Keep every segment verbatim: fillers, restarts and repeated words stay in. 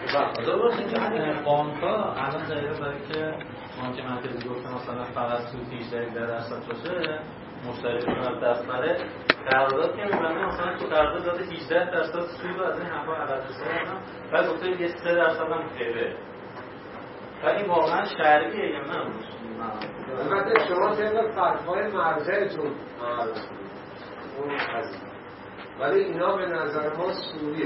درست اینجا بانک‌ها الان دقیقا برای که بانک مرکزی گفته مثلا فقط سود هجده درصد باشه مشتریتون از دست بره قرارداد که می‌بنده مثلا تو قرارداد داده هجده درصد سود و از این حرفا عدد حساب بعد گفته یه سه درصد هم خیره و این واقعا شرعیه یا نه؟ البته شما طبق فتوای مرجعتون اون هست ولی اینا به نظر ما سوریه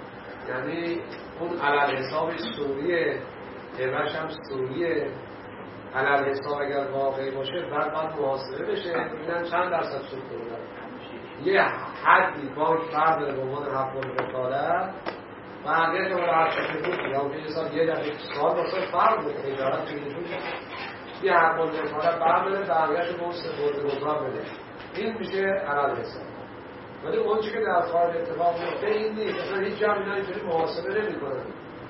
یعنی اون علل حساب سوریه هبه‌ش هم سوریه علل حساب اگر واقعی باشه بعد باید محاسبه بشه ببینن چند درصد سود بردن یه حدی بانک فرد داره به عنوان حق الوکالت بقیه تو هر چیزی بود یا اون یه سال یه دقیقه سال واسه فرد بده اجارت بگیرشون یه حق الوکالت برمی‌داره بقیه‌شو به اون سپرده‌گذار بده این میشه علل حساب ولی اون چی که در خارج اتفاق میفته این نیست اصلا هیچ جمع اینا اینجوری محاسبه نمی‌کنن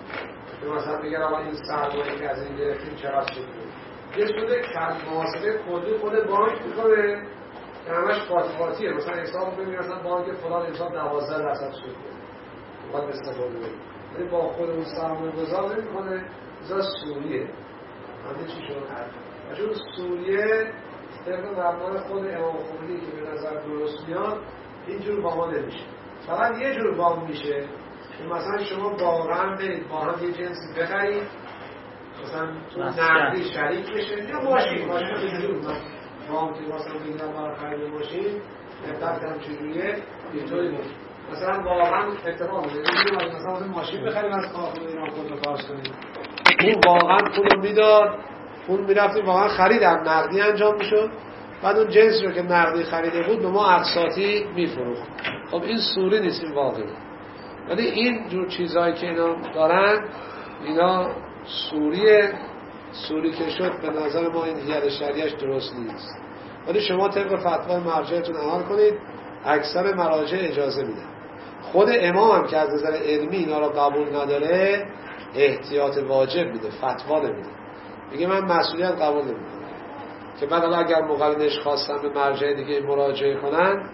که مثلا بگن آقا این سرمایه‌ای که از این گرفتیم چقدر سود بود یه سود کم محاسبه کلی خود بانک می‌کنه که همش قاطی مثلا حساب ببینید مثلا بانک فلان امسال دوازده درصد سود بود باید استفاده بده ولی با خود اون سرمایه‌گذار نمی‌کنه مثلا سوریه همین چی شد چون سوریه طبق مبنای خود امام خمینی که به نظر درست میاد اینجور وام نمیشه فقط یه جور وام میشه که مثلا شما واقعا برید با هم یه جنسی بخرید مثلا تو نقدی شریک بشه یا ماشین ماشین اینجور وام که مثلا بگیرم برای خرید ماشین نفتت هم چجوریه اینطوری بود مثلا واقعا اتفاق میده مثلا ماشین بخریم از کارخونه ایران خودرو فارس کنیم اون واقعا پول میداد اون میرفتیم واقعا خرید هم نقدی انجام میشد بعد اون جنس رو که نقدی خریده بود به ما اقساطی میفروخت خب این سوری نیست این واقعی ولی این جور چیزهایی که اینا دارن اینا سوریه سوری که شد به نظر ما این هیئت شرعیش درست نیست ولی شما طبق فتوای مرجعتون عمل کنید اکثر مراجع اجازه میدن خود امام هم که از نظر علمی اینا رو قبول نداره احتیاط واجب میده فتوا نمیده میگه من مسئولیت قبول نمیکنم که بعد اگر مقرنش خواستن به مرجع دیگه مراجعه کنن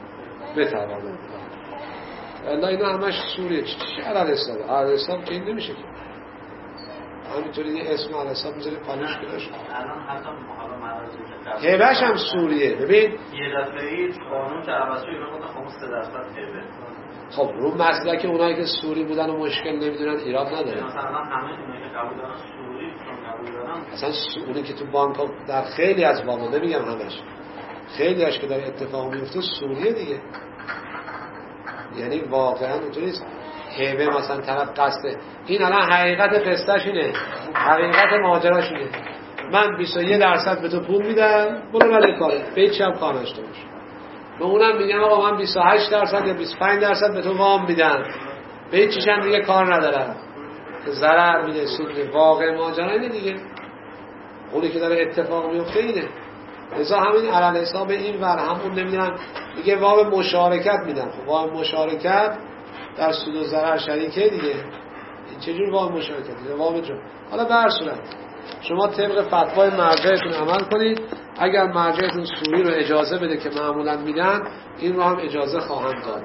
بتوانند الا اینا همش سوریه چی علل حساب علل حساب که این نمیشه که همینطوری یه اسم علل حساب میذاری پانش کنش الان حتی محالا مراجع هبه‌ش هم سوریه ببین یه دفعه قانون که عوض شد اینا گفتن خمس سه درصد هبه خب رو مسئله که اونایی که سوری بودن و مشکل نمیدونن ایراد نداره مثلا همه اونایی که قبول دارن سوری چون قبول دارن اصلا اونی که تو بانک ها در خیلی از بانک ها نمیگم همش خیلی هاش که داره اتفاق میفته سوریه دیگه یعنی واقعا اونطوری نیست هبه مثلا طرف قصده این الان حقیقت قصهش اینه حقیقت ماجراش اینه من بیست و یک درصد به تو پول میدم برو ولی کاره به هیچ هم کار نشته باش به اونم میگم آقا من بیست و هشت درصد یا بیست و پنج درصد به تو وام میدم به هیچ چیزم دیگه کار ندارم که ضرر میده سود میده واقع ماجرا اینه دیگه اونی که داره اتفاق میفته اینه لذا همین علل حساب این ور همون نمیدونم میگه وام مشارکت میدم خب وام مشارکت در سود و ضرر شریکه دیگه این چجور وام مشارکت دیگه وام جون حالا به هر صورت شما طبق فتوای مرجعتون عمل کنید اگر مرجعتون سوری رو اجازه بده که معمولا میدن این رو هم اجازه خواهند داد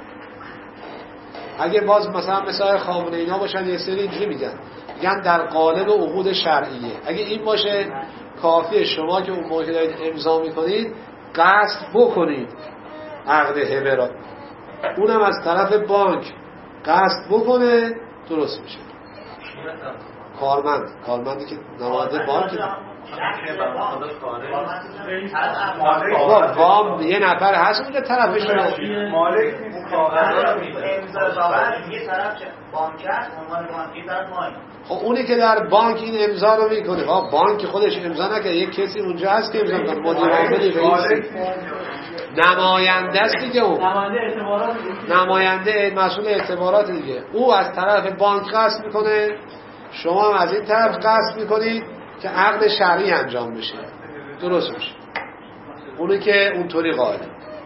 اگه باز مثلا مثلا خامنه اینا باشن یه سری اینجوری میگن میگن در قالب عقود شرعیه اگه این باشه کافیه شما که اون موقع دارید امضا میکنید قصد بکنید عقد هبه را اونم از طرف بانک قصد بکنه درست میشه کارمند کارمندی که نماینده بانک وام یه نفر هست اونجا طرفش مالک نیست امضا داور یه طرف بانک است عنوان بانکی طرف مالک خب اونی که در بانک این امضا رو میکنه ها بانک خودش امضا نکنه یک کسی اونجا هست که امضا کنه مدیر عاملی رئیس نماینده است دیگه اون نماینده اعتبارات نماینده مسئول اعتبارات دیگه او از طرف بانک قصد میکنه شما هم از این طرف قصد میکنید که عقد شرعی انجام بشه درست میشه اونی که اونطوری قائله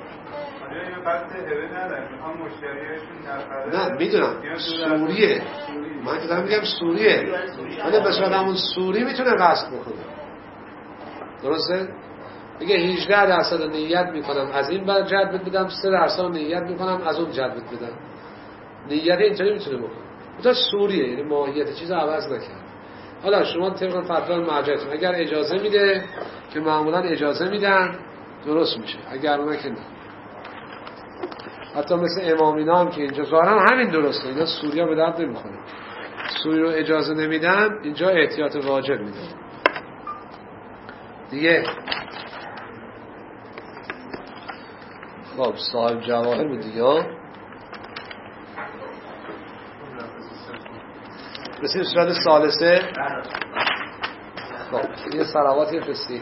نه میدونم سوریه من که دارم میگم سوریه ولی بسیار همون سوری میتونه قصد بکنه درسته؟ میگه هجده درصد نیت میکنم از این بر جدبت بدم سه درصد نیت میکنم از اون جدبت بدم نیت اینطوری میتونه بکنه اون سوریه، یعنی ماهیت چیز عوض نکرد. حالا شما طبق فتوا مرجعتون اگر اجازه میده که معمولا اجازه میدن درست میشه، اگر نه که نه. حتی مثل امامینا هم که اینجا ظاهرا همین درسته، اینا سوریا به درد نمیخوره، سوری رو اجازه نمیدن، اینجا احتیاط واجب میدن دیگه. خب صاحب جواهر بود دیگه ها. رسیم صورت ثالثه. خب یه صلواتی فرستی.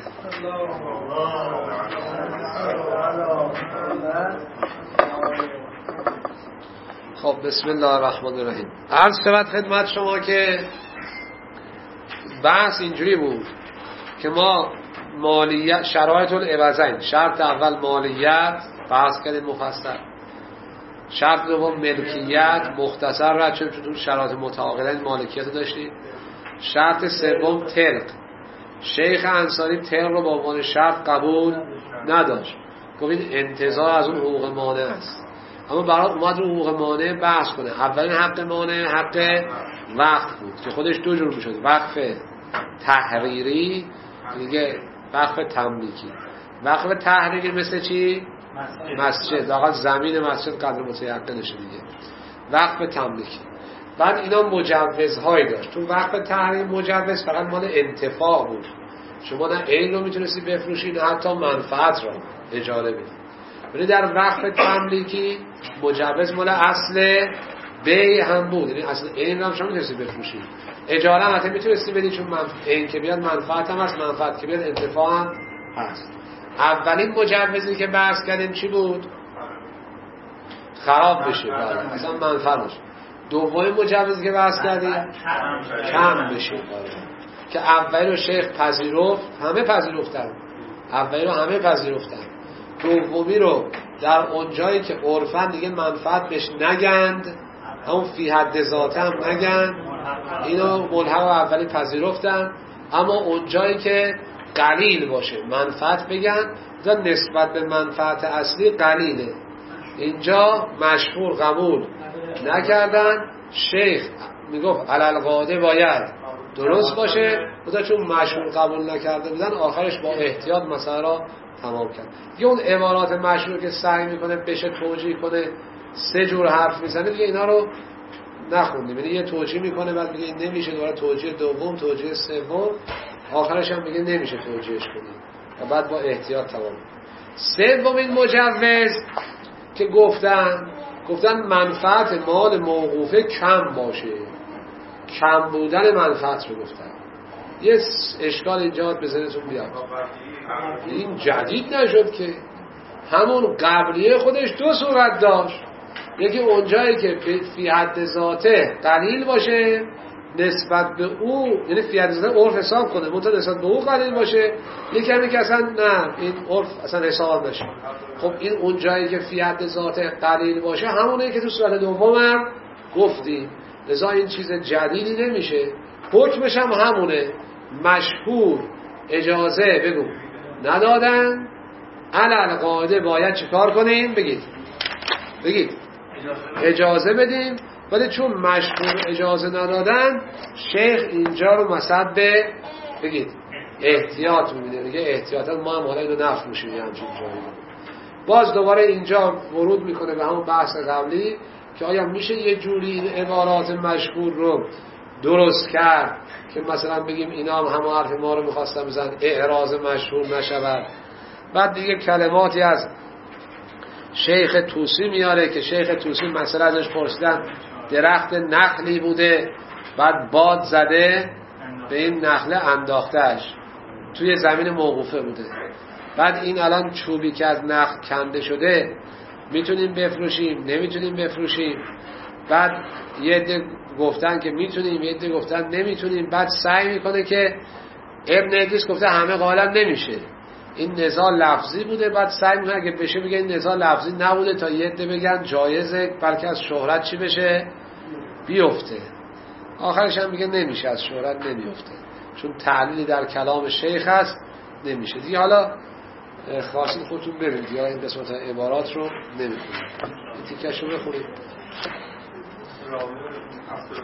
خب بسم الله الرحمن الرحیم. عرض شود خدمت شما که بحث اینجوری بود که ما مالیت شرایط العوضین، شرط اول مالیت بحث کردیم مفصل، شرط دوم ملکیت مختصر رد شد چون شرایط متعاقدین مالکیت رو داشتیم، شرط سوم تلق. شیخ انصاری تلق رو به عنوان شرط قبول نداشت، گفت این انتزاع از اون حقوق مانع است، اما برای اومد رو حقوق مانع بحث کنه. اولین حق مانع حق وقف بود که خودش دو جور میشد، وقف تحریری دیگه وقف تملیکی. وقف تحریری مثل چی؟ مسجد، واقعا زمین مسجد قدر متیقنشه دیگه. وقف تملیکی. بعد اینا مجوزهایی داشت. تو وقف تحریم مجوز فقط مال انتفاع بود، شما نه عین رو میتونستی بفروشی نه حتی منفعت رو اجاره بدی. ولی در وقف تملیکی مجوز مال اصل بیع هم بود، یعنی اصل عین هم شما میتونستی بفروشی، اجاره هم حتی میتونستی بدی چون عین که بیاد منفعت هم هست، منفعت که بیاد انتفاع هم هست. اولین مجوزی که بحث کردیم چی بود؟ خراب بشه، بله اصلا منفعت باشه. دومین مجوزی که بحث کردیم کم بشه، که اولی رو شیخ پذیرفت، همه پذیرفتن، اولی رو همه پذیرفتن، دومی رو در اونجایی که عرفاً دیگه منفعت بهش نگند، همون فی حد ذاته هم نگند، اینو ملحق اولی پذیرفتن. اما اونجایی که قلیل باشه منفعت بگن، دا نسبت به منفعت اصلی قلیله، اینجا مشهور قبول نکردن. شیخ میگفت علالقاعده باید درست باشه، بودا چون مشهور قبول نکرده بودن آخرش با احتیاط مسئله را تمام کرد. دیگه اون عبارات مشهور که سعی میکنه بشه توجیه کنه، سه جور حرف میزنه دیگه، اینا رو نخوندیم. یعنی یه توجیه میکنه بعد میگه این نمیشه، دوباره توجیه دوم، توجیه سوم، آخرش هم میگه نمیشه توجیهش کنیم و بعد با احتیاط تمام. سومین مجوز که گفتن گفتن منفعت مال موقوفه کم باشه، کم بودن منفعت رو گفتن. یه اشکال اینجا به ذهنتون بیاد، این جدید نشد که، همون قبلیه خودش دو صورت داشت، یکی اونجایی که فی حد ذاته قلیل باشه نسبت به او، یعنی فی حد ذاته عرف حساب کنه منتها نسبت به او قلیل باشه، یکی همی که اصلا نه این عرف اصلا حساب نشه. خب این اونجایی که فی حد ذاته قلیل باشه همونه که تو صورت دوم هم گفتیم، لذا این چیز جدیدی نمیشه، حکمش هم همونه. مشهور اجازه بگو ندادن، علل قاعده باید چیکار کنیم؟ بگید بگید اجازه بدیم. ولی چون مشهور اجازه ندادن، شیخ اینجا رو مثلا به بگید احتیاط میبینه دیگه، احتیاطا ما هم حالا اینو نفت میشیم همچین جایی. باز دوباره اینجا ورود میکنه به همون بحث قبلی که آیا میشه یه جوری عبارات مشهور رو درست کرد که مثلا بگیم اینا هم همه حرف ما رو میخواستن بزن، اعراض مشهور نشود. بعد دیگه کلماتی از شیخ توسی میاره که شیخ توسی مثلا ازش پرسیدن درخت نخلی بوده، بعد باد زده به این نخله انداختش، توی زمین موقوفه بوده، بعد این الان چوبی که از نخل کنده شده میتونیم بفروشیم نمیتونیم بفروشیم. بعد یه عده گفتن که میتونیم، یه عده گفتن نمیتونیم. بعد سعی میکنه که ابن ادریس گفته همه قائلا نمیشه، این نزاع لفظی بوده. بعد سعی میکنه اگه بشه بگه این نزاع لفظی نبوده تا یه عده بگن جایزه، بلکه از شهرت چی بشه؟ بیفته. آخرش هم میگه نمیشه، از شهرت نمیفته، چون تعلیلی در کلام شیخ هست نمیشه دیگه. حالا خواستید خودتون ببینید یا این قسمت عبارات رو نمیخونید، این تیکش رو بخونید.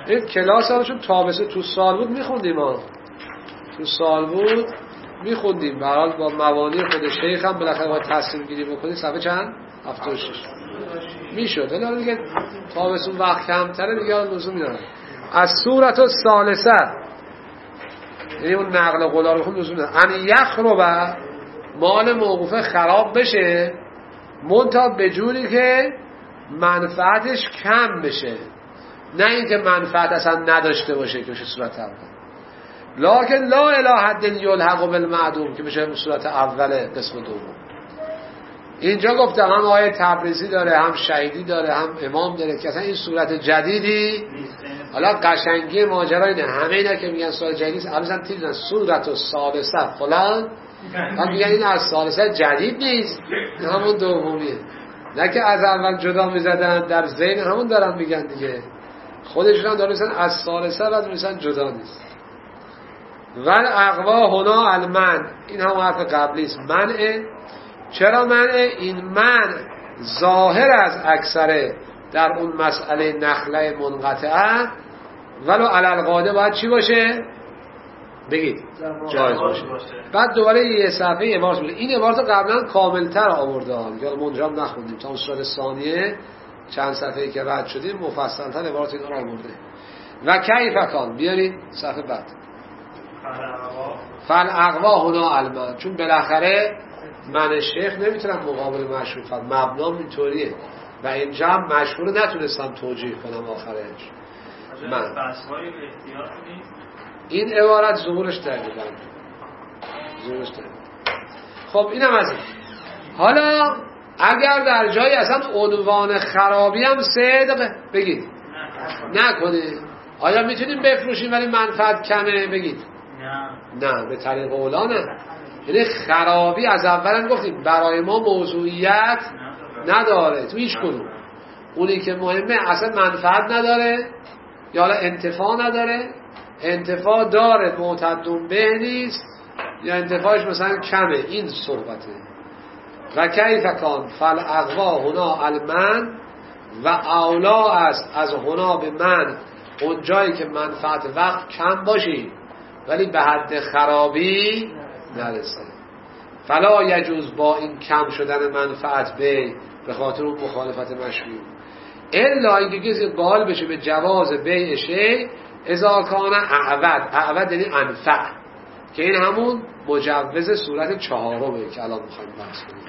این کلاس هم چون تابسه تو سال بود میخوندیم ها تو سال بود میخوندیم برحال با موانی خود شیخ هم بالاخره باید تصمیم گیری بکنیم. صفحه چند؟ هفتاد و شش میشد. ولی دیگه تابستون وقت کمتره دیگه لزوم نداره. از صورت الثالثه یعنی اون نقل قولا رو خود لزوم نداره. ان یخرب مال موقوفه خراب بشه منتها به جوری که منفعتش کم بشه، نه اینکه منفعت اصلا نداشته باشه که بشه صورت اول. لکن لا اله حد یلحق بالمعدوم که بشه صورت اول قسم دوم. اینجا گفتم هم آیه تبریزی داره، هم شهیدی داره، هم امام داره که اصلا این صورت جدیدی. حالا قشنگی ماجرا اینه همه اینا که میگن صورت جدیدی اصلا تیزن صورت الثالثه فلان، هم میگن این از ثالثه جدید نیست، همون دومیه. نه که از اول جدا میزدن، در ذهن همون دارن میگن دیگه، خودشون هم دارن میگن از ثالثه بعد میگن جدا نیست. ول اقوا هنا المن، این هم حرف قبلی است. منع. چرا منع؟ این منع ظاهر از اکثره در اون مسئله نخله منقطعه، ولو علی القاعده باید چی باشه؟ بگید جایز باشه. بعد دوباره یه صفحه عبارت بوده. این عبارت قبلا کاملتر آورده ها، یا منجام نخوندیم تا اون صورت ثانیه چند صفحه‌ای که رد شدیم مفصل‌تر عبارت اینا رو آورده. و کیف کان بیارید صفحه بعد. فل اقوا هنا علما، چون بالاخره من شیخ نمیتونم مقابل مشهور کنم، مبنام اینطوریه و اینجا هم مشهور نتونستم توجیه کنم آخرش. من این عبارت ظهورش دقیقا ظهورش دقیقا. خب اینم از این. حالا اگر در جایی اصلا عنوان خرابی هم صدق بگید نکنید، آیا میتونیم بفروشیم ولی منفعت کمه؟ بگید نه نه، به طریق اولا نه. یعنی خرابی از اول هم گفتیم برای ما موضوعیت نداره تو هیچ کدوم. اونی که مهمه اصلا منفعت نداره یا حالا انتفاع نداره، انتفاع داره معتدون به نیست یا انتفاعش مثلا کمه، این صحبته. و کیف کان فل اقوا هنا المن، و اولا است از هنا به من اون جایی که منفعت وقت کم باشی ولی به حد خرابی نرسه. فلا یجوز با این کم شدن منفعت به به خاطر اون مخالفت مشروع الا اینکه کسی قائل بشه به جواز بیع شیء اذا کان اعود. اعود یعنی انفع، که این همون مجوز صورت چهارمه که الان میخوایم بحث کنیم.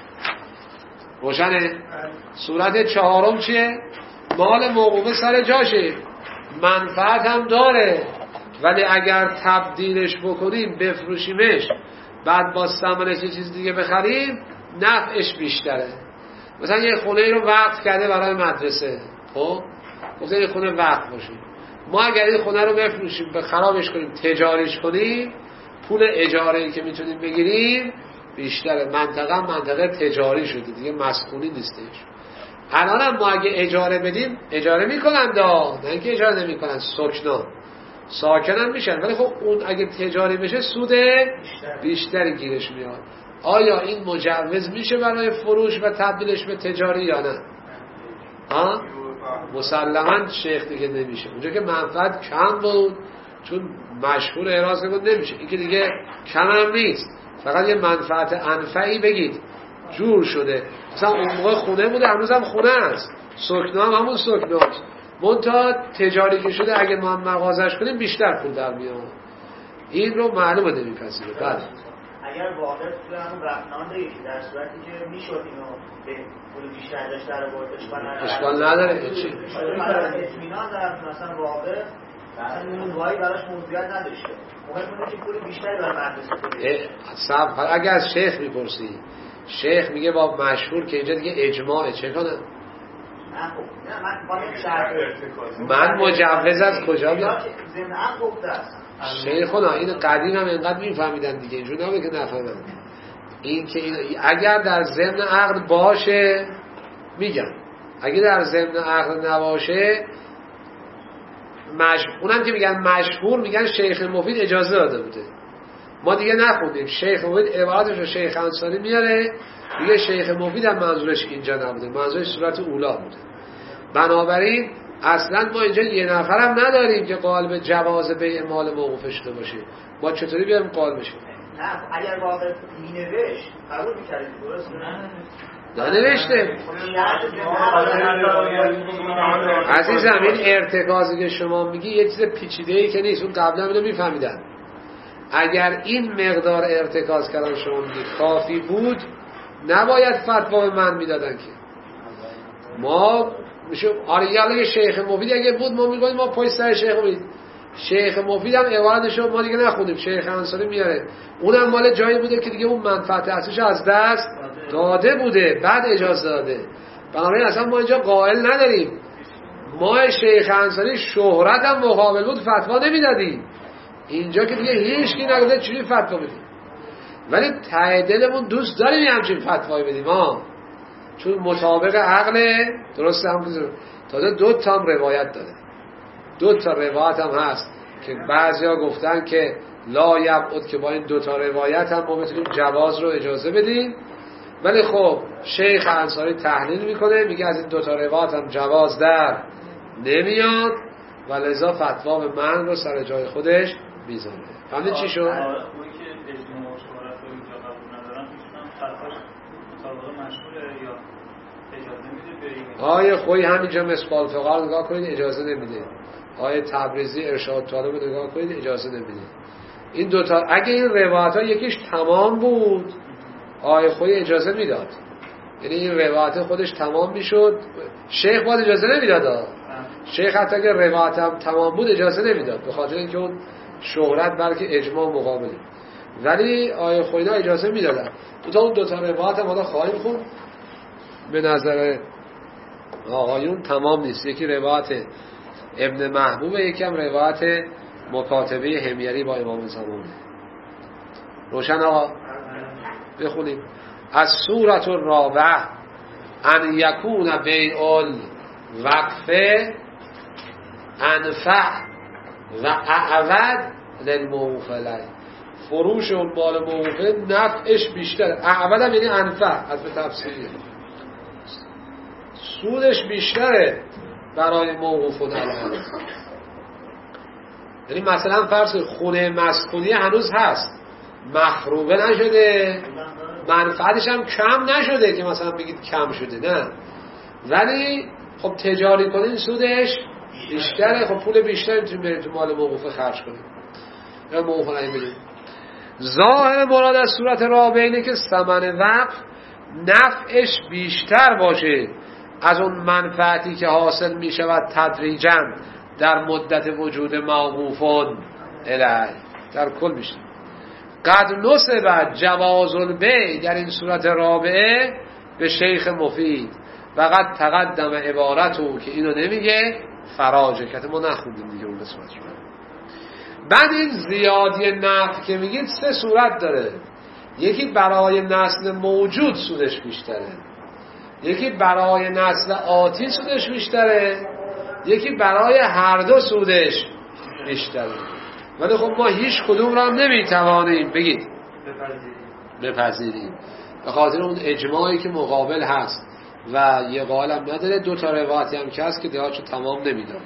روشنه؟ صورت چهارم چیه؟ مال موقوفه سر جاشه، منفعت هم داره، ولی اگر تبدیلش بکنیم بفروشیمش بعد با ثمنش یه چیز دیگه بخریم نفعش بیشتره. مثلا یه خونه رو وقف کرده برای مدرسه، خب گفته یه خونه وقف باشه، ما اگر این خونه رو بفروشیم به خرابش کنیم تجاریش کنیم پول اجاره‌ای که میتونیم بگیریم بیشتره. منطقه منطقه تجاری شده دیگه، مسکونی نیستش. الان هم ما اگه اجاره بدیم اجاره میکنن دا، نه اینکه اجاره نمیکنن، سکنا ساکنن میشن، ولی خب اون اگه تجاری بشه سود بیشتری گیرش میاد. آیا این مجوز میشه برای فروش و تبدیلش به تجاری یا نه؟ ها؟ مسلماً شیخ دیگه نمیشه. اونجا که منفعت کم بود چون مشهور اعراض کنه نمیشه. این که دیگه کم هم نیست، فقط یه منفعت انفعی بگید جور شده. مثلا اون موقع خونه بوده، هنوز هم خونه است، سکنا هم همون سکناست، منتها تجاری که شده اگه ما مغازش کنیم بیشتر پول در میاد. این رو معلومه نمیپذیره. بله اگر واقع تو همون رفتنان دیگه در صورتی که میشد اینو به پول بیشتر داشت در آورد اشکال نداره. چی؟ اطمینان در مثلا واقع مثلا اون وای براش موضوعیت نداشته، ممکنه که پول بیشتری برای مدرسه بده. صاحب اگه از شیخ میپرسی، شیخ میگه با مشهور که اینجا دیگه اجماعه، چه کنه؟ من مجوز از کجا بیام؟ شیخونا این قدیم هم اینقدر میفهمیدن دیگه، اینجور نمه که نفهمن. این که این اگر در ضمن عقد باشه میگن، اگر در ضمن عقد نباشه مش... اونم که میگن مشهور میگن شیخ مفید اجازه داده بوده. ما دیگه نخوندیم شیخ مفید عبارتش رو شیخ انصاری میاره، میگه شیخ مفید هم منظورش اینجا نبوده، منظورش صورت اولا بوده. بنابراین اصلا ما اینجا یه نفرم نداریم که قائل به جواز بیع مال موقوفه شده باشه. ما چطوری بیاریم قائل بشیم؟ نه اگر واقع مینوشت قبول می‌کردید درست نه ننوشته. عزیزم این ارتکازی که شما میگی یه چیز پیچیده‌ای که نیست، اون قبلا اینو میفهمیدن. اگر این مقدار ارتکاز کردن شما میگی کافی بود نباید فتوا به من میدادن که ما میشه آره یاله شیخ مفید اگه بود ما میگیم ما پای سر شیخ مفید. شیخ مفید هم عبارتشو ما دیگه نخوندیم، شیخ انصاری میاره اونم مال جایی بوده که دیگه اون منفعت اصلیش از دست داده بوده بعد اجازه داده. بنابراین اصلا ما اینجا قائل نداریم. ما شیخ انصاری شهرت هم مقابل بود فتوا نمیدادیم. اینجا که دیگه هیچ کی نگفته چجوری فتوا بدیم، ولی ته دلمون دوست داریم همچین فتوایی بدیم ها، چون مطابق عقل درست هم بزرگ. تازه دو تا هم روایت داره، دو تا روایت هم هست که بعضیا گفتن که لا یبعد که با این دو تا روایت هم ما بتونیم جواز رو اجازه بدیم، ولی خب شیخ انصاری تحلیل میکنه میگه از این دو تا روایت هم جواز در نمیاد و لذا فتوا به من رو سر جای خودش میذاره. فهمید چی شد؟ اون که اجماع و شهرت رو اینجا قبول ندارن میشونن فتواش مطابق مشهوره یا اجازه میده به آیه خوی همینجا مسقال فقار نگاه کنید اجازه نمیده، آیه تبریزی ارشاد طالب نگاه کنید اجازه نمیده. این دوتا اگه این روایت ها یکیش تمام بود آیه خوی اجازه میداد، یعنی این روایت خودش تمام میشد شیخ باید اجازه نمیداد. شیخ حتی اگه روایت هم تمام بود اجازه نمیداد به خاطر اینکه اون شهرت بلکه اجماع مقابله، ولی آیه خوینا اجازه میدادن. تو تا اون دوتا روایت هم حالا خواهیم خون به نظر آقایون تمام نیست. یکی روایت ابن محبوب، یکم روایت مکاتبه همیری با امام زمانه. روشن آقا؟ بخونیم. از سورت الرابع ان یکون بیع الوقفه انفع و اعود للموقوف علیه. فروش اون مال موقوفه نفعش بیشتر، اعود هم یعنی انفع از به تفسیری سودش بیشتره برای موقوف علیه. یعنی مثلا فرض خونه مسکونی هنوز هست مخروبه نشده، منفعتش هم کم نشده که مثلا بگید کم شده، نه، ولی خب تجاری کنین سودش بیشتره، خب پول بیشتر میتونیم بریم تو مال موقوفه خرج کنیم یا موقوفه نهیم بدیم. ظاهر مراد از صورت رابعه اینه که ثمن وقف نفعش بیشتر باشه از اون منفعتی که حاصل میشود تدریجاً در مدت وجود موقوفون الیه. در کل بیشتر. قد نسبت جواز البیع در این صورت رابعه به شیخ مفید و قد تقدم عبارتو که اینو نمیگه فراجه که ما نخوندیم دیگه اون قسمت رو. بعد این زیادی نفع که میگید سه صورت داره. یکی برای نسل موجود سودش بیشتره، یکی برای نسل آتی سودش بیشتره، یکی برای هر دو سودش بیشتره. ولی خب ما هیچ کدوم را نمیتوانیم بگید بپذیریم به خاطر اون اجماعی که مقابل هست و یه قائل هم نداره، دو تا روایتی هم که هست که دهاتشو تمام نمیداره.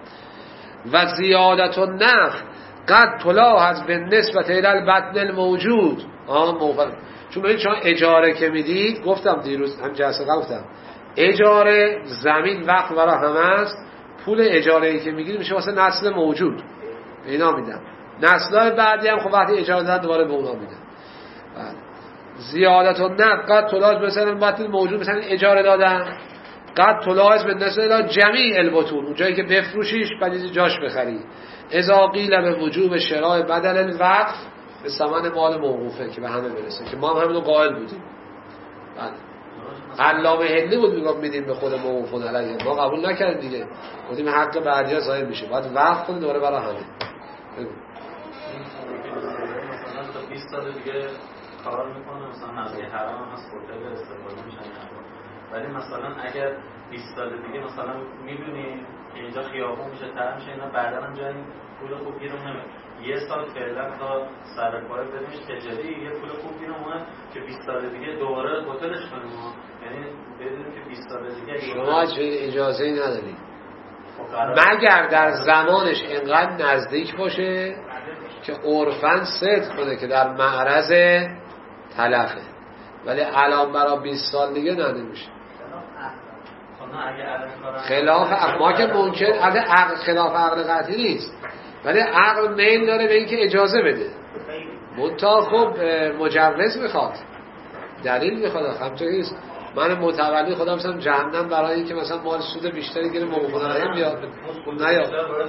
و زیادت النفع قد تلاحظ به نسبت الی البطن الموجود. آه موفق. چون ببینید شما اجاره که میدید، گفتم دیروز هم جلسه قبل گفتم اجاره زمین وقت برای همه است، پول اجاره ای که میگیرید میشه واسه نسل موجود به اینا میدم، نسل‌های بعدی هم خب وقتی اجاره دادن دوباره به اونا میدن. بله. زیادت النفع قد تلاحظ مثلا بطن موجود، مثلا اجاره دادن قد تلاحظ به نسبت جمیع البطون، اون جایی که بفروشیش بعد جاش بخری. اذا قیل به وجوب شراء بدل الوقف به ثمن مال موقوفه که به همه برسه، که ما هم همینو قائل بودیم. بله. علامه هندی بود میگم میدیم به خود موقوفون علیه، ما قبول نکردیم دیگه، گفتیم حق بعدیا ظاهر میشه، باید وقف کنیم دوباره برای همه. مثلا تا بیست سال دیگه کار میکنه، مثلا نزدیک حرام هم هست هتل استفاده میشن، ولی مثلا اگر بیست سال دیگه مثلا میدونی که اینجا خیابون میشه تر میشه اینا، بعدا هم جایی پول خوب گیرم نمیاد، یه سال فعلا تا سر کار بریمش تجاری یه پول خوب گیرم اومد که بیست سال دیگه دوباره هتلش کنیم، یعنی بدونیم که بیست سال دیگه شما چه اجازه‌ای ندارید. مگر در زمانش اینقدر نزدیک باشه که عرفاً صدق کنه که در معرض تلفه، ولی الان برای بیست سال دیگه نه نمیشه. خلاف عقل ما که ممکن اگه عقل خلاف عقل قطعی نیست، ولی عقل میل داره به اینکه اجازه بده، منتها خب مجوز میخواد، دلیل میخواد. همچنین نیست من متولی خودم مثلا جهنم برای اینکه مثلا مال سود بیشتری گیره موقع خدا نهیم بیاد نه یا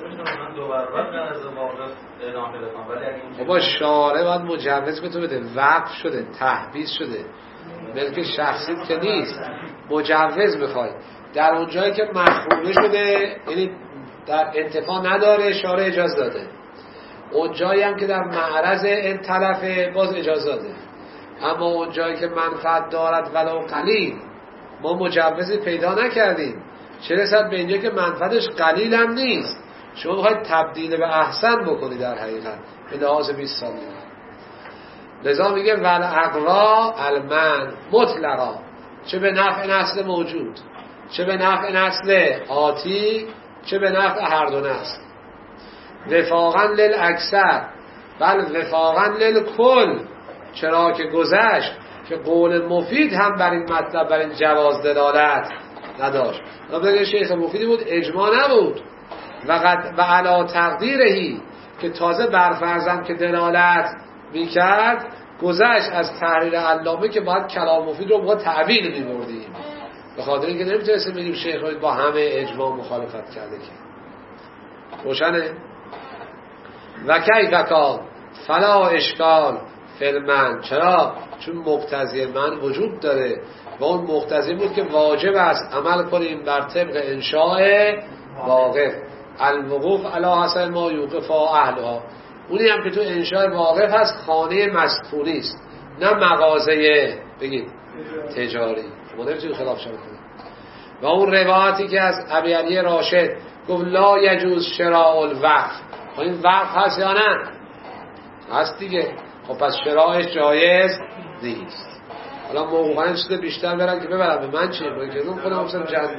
بابا شارع باید مجوز به تو بده، وقف شده، تحبیس شده، ملک شخصیت که نیست، مجوز میخوای. در اونجایی که مخرومه شده یعنی در انتفاع نداره شارع اجازه داده، اونجایی هم که در معرض این طرفه باز اجازه داده، اما اونجایی که منفعت دارد ولو قلیل ما مجوزی پیدا نکردیم، چه رسد به اینجا که منفعتش قلیل هم نیست، شما میخواید تبدیل به احسن بکنی در حقیقت به لحاظ بیست سال دیگه. لذا میگه ول اقوا المن مطلقا، چه به نفع نسل موجود، چه به نفع نسل آتی، چه به نفع هر دو نسل، وفاقا للاکثر بل وفاقا للکل، چرا که گذشت که قول مفید هم بر این مطلب بر این جواز دلالت نداشت. نبوده شیخ مفیدی بود، اجماع نبود، و قد و علا تقدیرهی که تازه برفرزم که دلالت میکرد گذشت از تحریر علامه که باید کلام مفید رو باید تعبیل میبردیم، به خاطر اینکه نمیتونستیم بگیم شیخ با همه اجماع مخالفت کرده که روشنه. و کیف کان فلا اشکال فلمن، چرا؟ چون مقتضی من وجود داره و اون مقتضی بود که واجب است عمل کنیم بر طبق انشاء واقف، الوقوف علی حسب ما یوقف اهلها، اونی هم که تو انشاء واقف هست خانه مسکونی است نه مغازه بگید تجاری، شما نمیتونید خلاف شما کنید. و اون روایتی که از ابی علی راشد گفت لا یجوز شراء الوقف، این وقف هست یا نه؟ هست دیگه. خب پس شراءش جایز نیست. حالا موقعا چیز بیشتر برن که ببرن به من چیه؟ من که اون خودم بسیم جد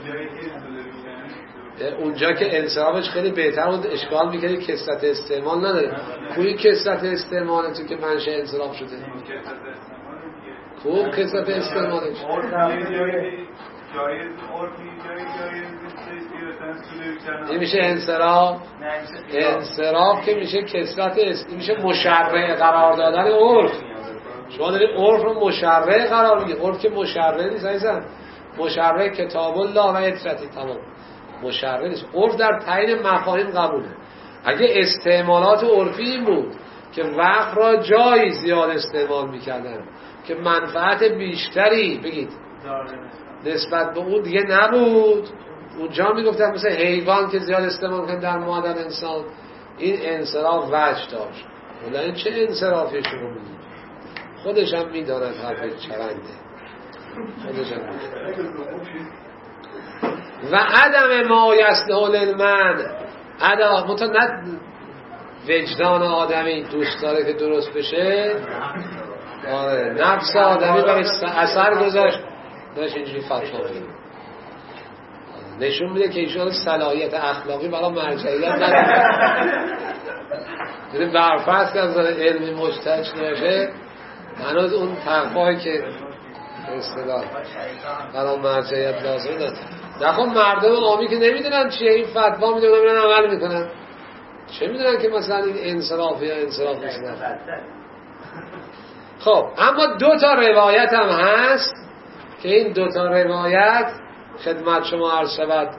اونجا که انصرافش خیلی بهتر بود اشکال میکنی کثرت استعمال نداره. کوی کثرت استعمال تو که منشه انصراف شده خوب کثرت استعمالش این میشه انصراف. انصراف که میشه کثرت است، میشه مشرع قرار دادن عرف. شما دارید عرف رو مشرع قرار میدید، عرف که مشرع نیست عزیزم، مشرع کتاب الله و اطرتی تمام، مشرع نیست. عرف در تعیین مفاهیم قبوله. اگه استعمالات عرفی این بود که وقت را جایی زیاد استعمال میکردن که منفعت بیشتری بگید نسبت به اون دیگه نبود، اونجا میگفتن مثل حیوان که زیاد استعمال کنه در مادر انسان، این انصراف وجه داشت. ولی این چه انصرافی شما میدید؟ خودش هم میداند حرف چرنده، خودش هم و عدم ما یصلح للمن، عدم متا نه وجدان آدمی دوست داره که درست بشه، آره نفس آدمی برای اثر گذاشت داشت اینجوری فتوا میده، نشون میده که ایشون صلاحیت اخلاقی برای مرجعیت نداره. یعنی برفرض که از علمی مجتهد نشه هنوز اون تقوایی که اصطلاح برای مرجعیت لازم نداره. نخون مردم عامی که نمیدونن چیه این فتوا میده و نمیدونن عمل میکنن، چه میدونن که مثلا این انصراف یا انصراف نیست. خب اما دو تا روایت هم هست که این دو تا روایت خدمت شما عرض شود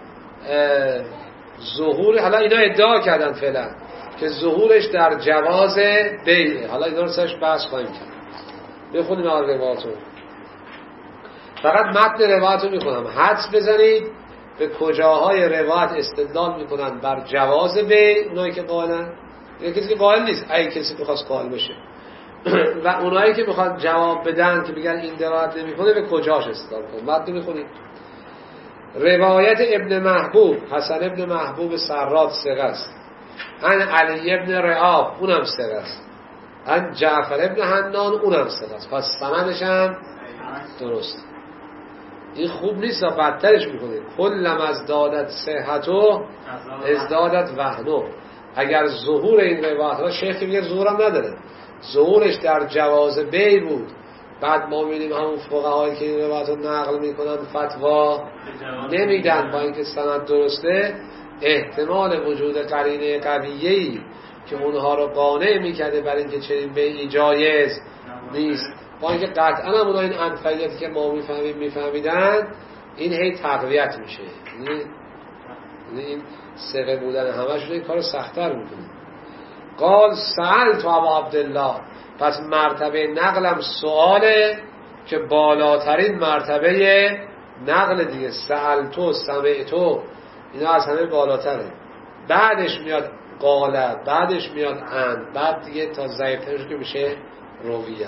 ظهور، حالا اینا ادعا کردن فعلا که ظهورش در جواز بیعه، حالا اینا رو سرش بحث خواهیم کرد. بخونیم آن روایتو، فقط متن روایتو میخونم، حدس بزنید به کجاهای روایت استدلال میکنن بر جواز بیع، اونایی که قائلن، یا کسی که قائل نیست اگه کسی بخواست قائل بشه و اونایی که میخواد جواب بدن که بگن این روایت نمیکنه به کجاش استدلال کنن. متن میخونید. روایت ابن محبوب، حسن ابن محبوب سرات ثقه است، عن علی ابن رعاب اونم ثقه است، عن جعفر ابن حنان اونم ثقه است، پس سندش هم درست. این خوب نیست، بدترش میکنه. کلم از دادت صحتو ازدادت وهنو. اگر ظهور این روایت ها، شیخ میگه ظهورم نداره، ظهورش در جواز بی بود، بعد ما میبینیم همون فقهایی که این روایت رو نقل میکنن فتوا نمیدن با اینکه سند درسته، احتمال وجود قرینه قویه‌ای که اونها رو قانع میکرده برای اینکه چنین بیعی جایز نیست، با اینکه قطعا هم اونها این انفعیتی که ما میفهمیم میفهمیدن، این هی تقویت میشه. یعنی این ثقه بودن همشون این کار سخت‌تر میکنه. قال سألت ابا عبدالله، پس مرتبه نقلم سؤاله که بالاترین مرتبه نقل دیگه. سألتو، سمعتو، اینا از همه بالاتره. بعدش میاد قاله، بعدش میاد ان، بعد دیگه تا ضعیف‌ترش که میشه رویه.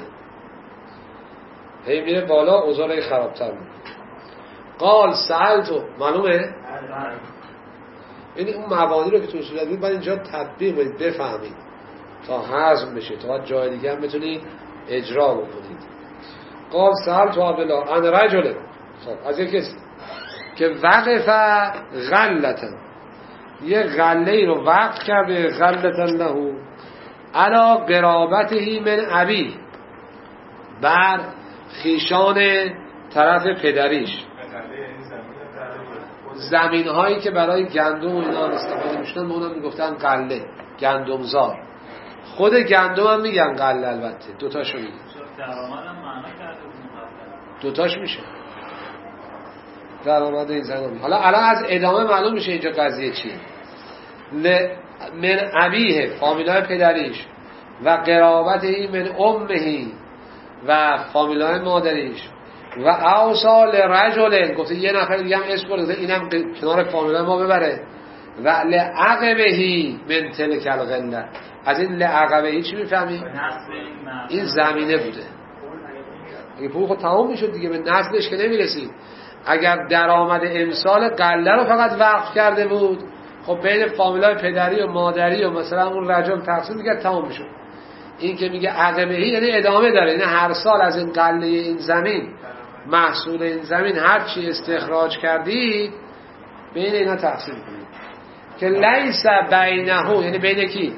هی میره بالا، اوضاع خرابتر میشه. قال سألتو، معلومه؟ یعنی اون مبانی رو که تو اصول ادبی باید اینجا تطبیق بدید، بفهمید تا هضم بشه، تا جای دیگه هم بتونید اجرا بکنید. قال سألتو عبدالله ان رجل، خب از یک کسی که وقف غلتن، یه غله ای رو وقف کرده، غلتن لهو علا قرابته من ابی، بر خیشان طرف پدریش، زمین هایی که برای گندم و اینا استفاده میشدن به اونم میگفتن قله، گندمزار. خود گندم هم میگن قله، البته دوتاشو میگن، دوتاش میشه درآمد این زن. حالا الان از ادامه معلوم میشه اینجا قضیه چیه. من ابیه، فامیلای پدریش، و قرابته من امهی، و فامیلای مادریش، و اوصال رجل، گفته یه نفر دیگه هم اسم برده اینم کنار فامیلای ما ببره، و لعقبهی من تلک الغله. از این لعقبهی چی میفهمی؟ این زمینه بوده. اگه پول خود تمام میشد دیگه، به نسلش که نمیرسید. اگر درآمد امسال قله رو فقط وقف کرده بود، خب بین فامیلای پدری و مادری و مثلا اون رجل تقسیم میکرد، تمام میشد. این که میگه عقبهی یعنی ادامه داره، یعنی هر سال از این قله این زمین، محصول این زمین هر چی استخراج کردید بین اینا تقسیم کنید. که لیس بینهو، یعنی بین کی؟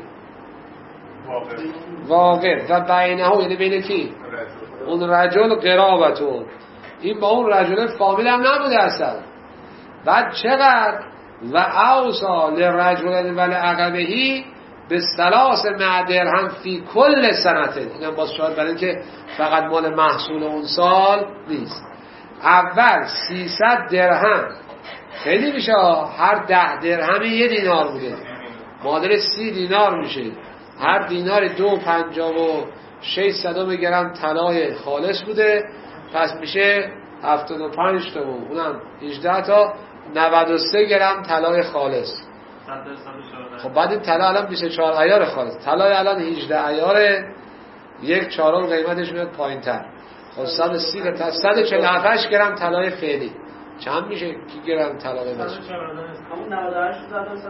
واقع. و بینهو یعنی بین کی؟ اون رجل قرابتون، این با اون رجل فامیل هم نبوده اصلا. بعد چقدر؟ و اوصا لرجل ولی عقبهی به سلاس مع درهم فی کل سنته. این هم باز شاید برای اینکه فقط مال محصول اون سال نیست. اول سیصد درهم خیلی میشه، هر ده درهم یه دینار بوده، معادل سی دینار میشه. هر دینار دو پنجاه و شش صدم گرم طلای خالص بوده، پس میشه هفتاد و پنج تا، اونم هجده تا، نود و سه گرم طلای خالص. خب بعد این طلا الان بیست و چهار عیار خالص، طلای الان هجده عیاره، یک چهارم قیمتش میاد پایین تر. خب صد و سی تا صد و چهل و هفت گرم طلای فعلی چند میشه؟ کی گرم طلا قیمتش؟ همون نود و هشت صد و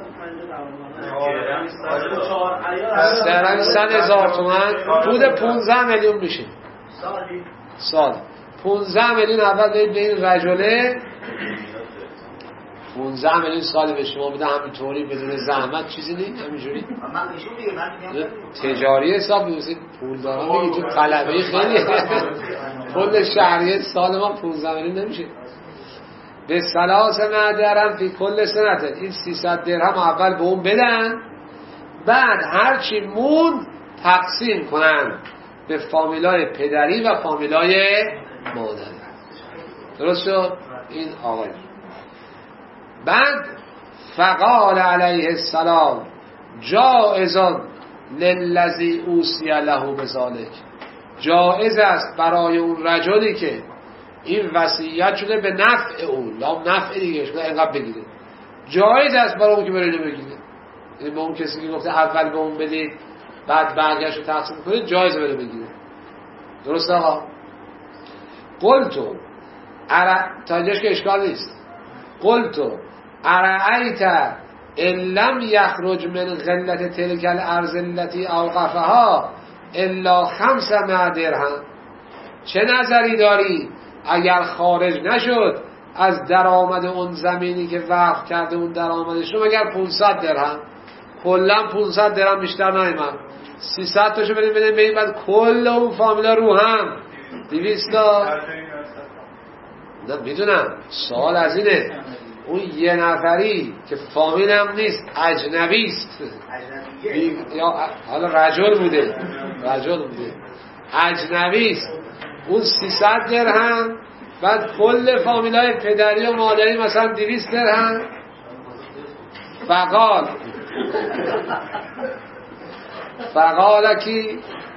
پنجاه عیار صد هزار تومان حدود پانزده میلیون میشه سالی. سال پانزده میلیون اول دارید به این رجله، پانزده میلیون سال به شما بده همینطوری بدون زحمت، چیزی نیست همینجوری. من ایشون دیگه من میگم تجاری حساب می‌کنید، پول دارم میگید تو طلبه خیلی کل شهریه سال ما پانزده میلیون نمیشه. به سلاس معدرم فی کل سنت، این سیصد درهم اول به اون بدن، بعد هرچی مون تقسیم کنن به فامیلای پدری و فامیلای مادری. درست شد؟ این آقای بعد فقال علیه السلام جائزان للذی اوصی له بذلک، جائز است برای اون رجلی که این وصیت شده به نفع اون، لام نفع دیگه شده اینقدر بگیره، جایز است برای اون که برای اینو بگیره. یعنی به اون کسی که گفته اول به اون بدید بعد برگشت رو تقسیم کنید، جایز بره بگیره. درست آقا؟ قلتو ار... تا اینجاش که اشکال نیست. قلتو ارعیت ان لم یخرج من غلت تلک الارض التي اوقفها الا خمس درهم، چه نظری داری اگر خارج نشد از درآمد اون زمینی که وقف کرده اون درآمدش رو مگر پانصد درهم، کلا پانصد درهم بیشتر نیامد، سیصد تاشو بدیم بدیم بدیم بعد کل اون فامیلا رو هم دویست تا. نه میدونم سوال از اینه اون یه نفری که فامیل هم نیست اجنبی است یا حالا رجل بوده رجل بوده اجنبی است، اون سیصد درهم بعد کل فامیلای پدری و مادری مثلا دویست درهم. فقال فقال کی؟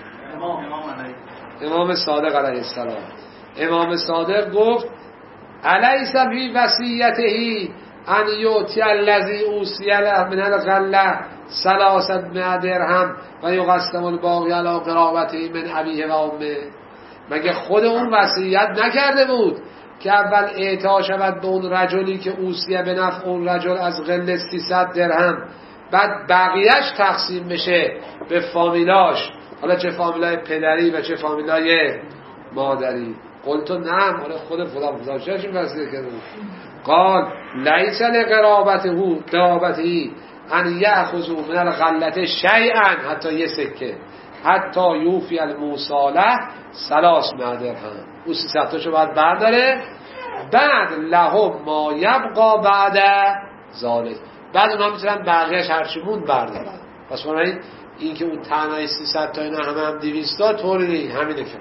امام صادق علیه السلام. امام صادق گفت الیس فی وصیته ان یؤتی الذی اوصی له من الغله ثلاثمائة درهم و یقسم الباقی علی قرابته من ابیه و امه. مگه خود اون وصیت نکرده بود که اول اعطا شود به اون رجلی که اوصیه به نفع اون رجل از غله سیصد درهم، بعد بقیهش تقسیم بشه به فامیلاش، حالا چه فامیلای پدری و چه فامیلای مادری. قلت نعم، حالا خود فلان فلان چه وصیت کرده بود؟ قال لیس لقرابته قرابته ان یأخذوا من الغلة شیئا حتی یه سکه حتی یوفی الموصاله ثلاثمائة درهم. او سیصد تاشو باید برداره، بعد لهم ما یبقا بعد ذالک، بعد اونا میتونن بقیهش هرچی موند بردارن. پس بنابراین این که اون تنهای سیصد تا اینا همه هم دویست تا طوری نیست، همینه که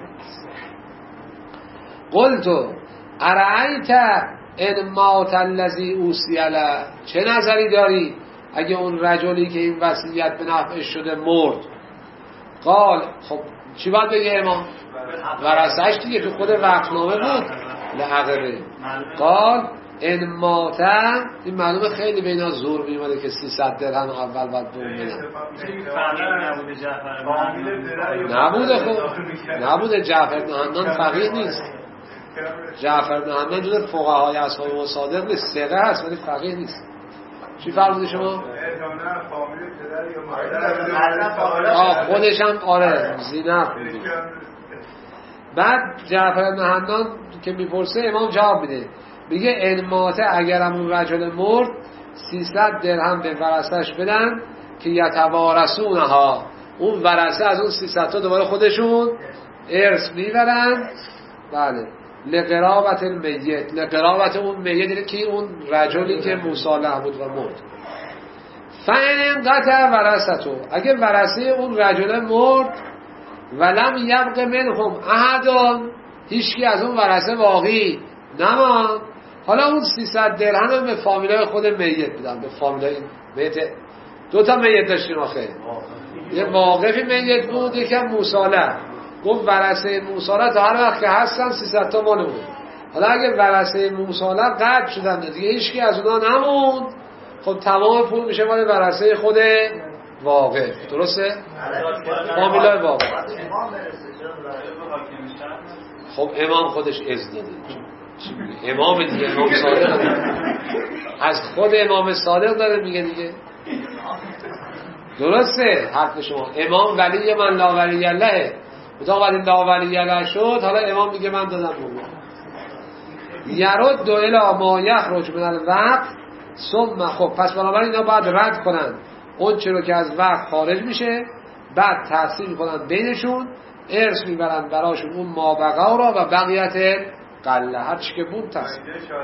قلتو ارأیت ان مات الذی اوصی له، چه نظری داری اگه اون رجلی که این وصیت به نفعش شده مرد؟ قال خب چی باید بگه امام؟ ورثه‌اش دیگه تو خود وقتنامه بود لعقبه. قال ان مات، این معلومه خیلی به اینا زور میومده که سیصد درهم اول باید دوم بدن. نبوده خب نبوده. جعفر بن حنان فقیه نیست، جعفر بن حنان جز فقهای اصحاب مصادق نیست، ثقه هست ولی فقیه نیست. چی فرمودی شما؟ آه خودش هم آره زینب بودی. بعد جعفر بن حنان که میپرسه امام جواب میده، میگه ان ماته اگرم اون رجل مرد سیصد درهم به ورثه‌اش بدن که یتوارثونها، اون ورثه از اون سیصد تا دوباره خودشون ارث میبرن. بله لقرابت المیت، لقرابت اون میت که اون رجلی که مصالح بود و مرد. فان انقطع ورثته، اگه ورثه اون رجل مرد ولم یبق منهم احد، هیچکی از اون ورثه باقی نماند، حالا اون سیصد درهم به فامیلای خود میت بدن، به فامیلای میت. دو تا میت داشتیم آخه، یه واقفی میت بود یکم مصالح. گفت ورثه مصالح تا هر وقت که هستن سیصد تا مال بود. حالا اگه ورثه مصالح قطع شدن دیگه هیچکی از اونها نموند، خب تمام پول میشه مال ورثه خود واقف. درسته؟ فامیلای واقف. خب امام خودش اذن داده. امام دیگه، امام صادق از خود امام صادق داره میگه دیگه. درسته حرف شما. امام ولی من لا ولی الله، تا وقتی لا ولی الله شد حالا امام میگه من دادم بگو یرد دو الی ما یخرج من الوقت ثم. خب پس بنابراین اینا باید رد کنن اون چه رو که از وقت خارج میشه، بعد تقسیم کنن بینشون، ارث میبرن براشون اون مابقا را و بقیت قله هر چی که بود تقسیم.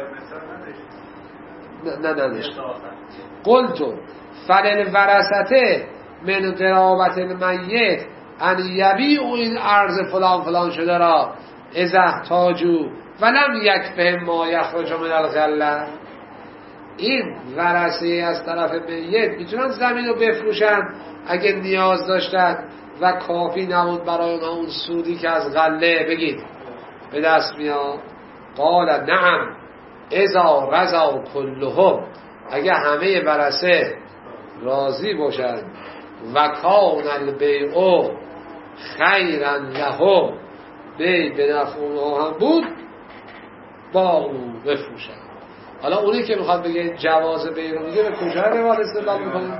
نه نه نه قلتو فلن ورثته من قرابت المیت ان یبیع این ارض فلان فلان شده را اذا احتاجوا ولم یکفهم ما یخرج من الغله. این ورثه از طرف میت میتونن زمین رو بفروشن اگه نیاز داشتن و کافی نبود برای اونها اون سودی که از غله بگید به دست میاد. قال نعم اذا رضوا کلهم، اگه همه ورثه راضی باشن و کان البیع خیرا لهم، بی به نفع اونها هم بود با اون بفروشن. حالا اونی که میخواد بگه جواز بیع رو میگه به کجا روال استدلال میکنه؟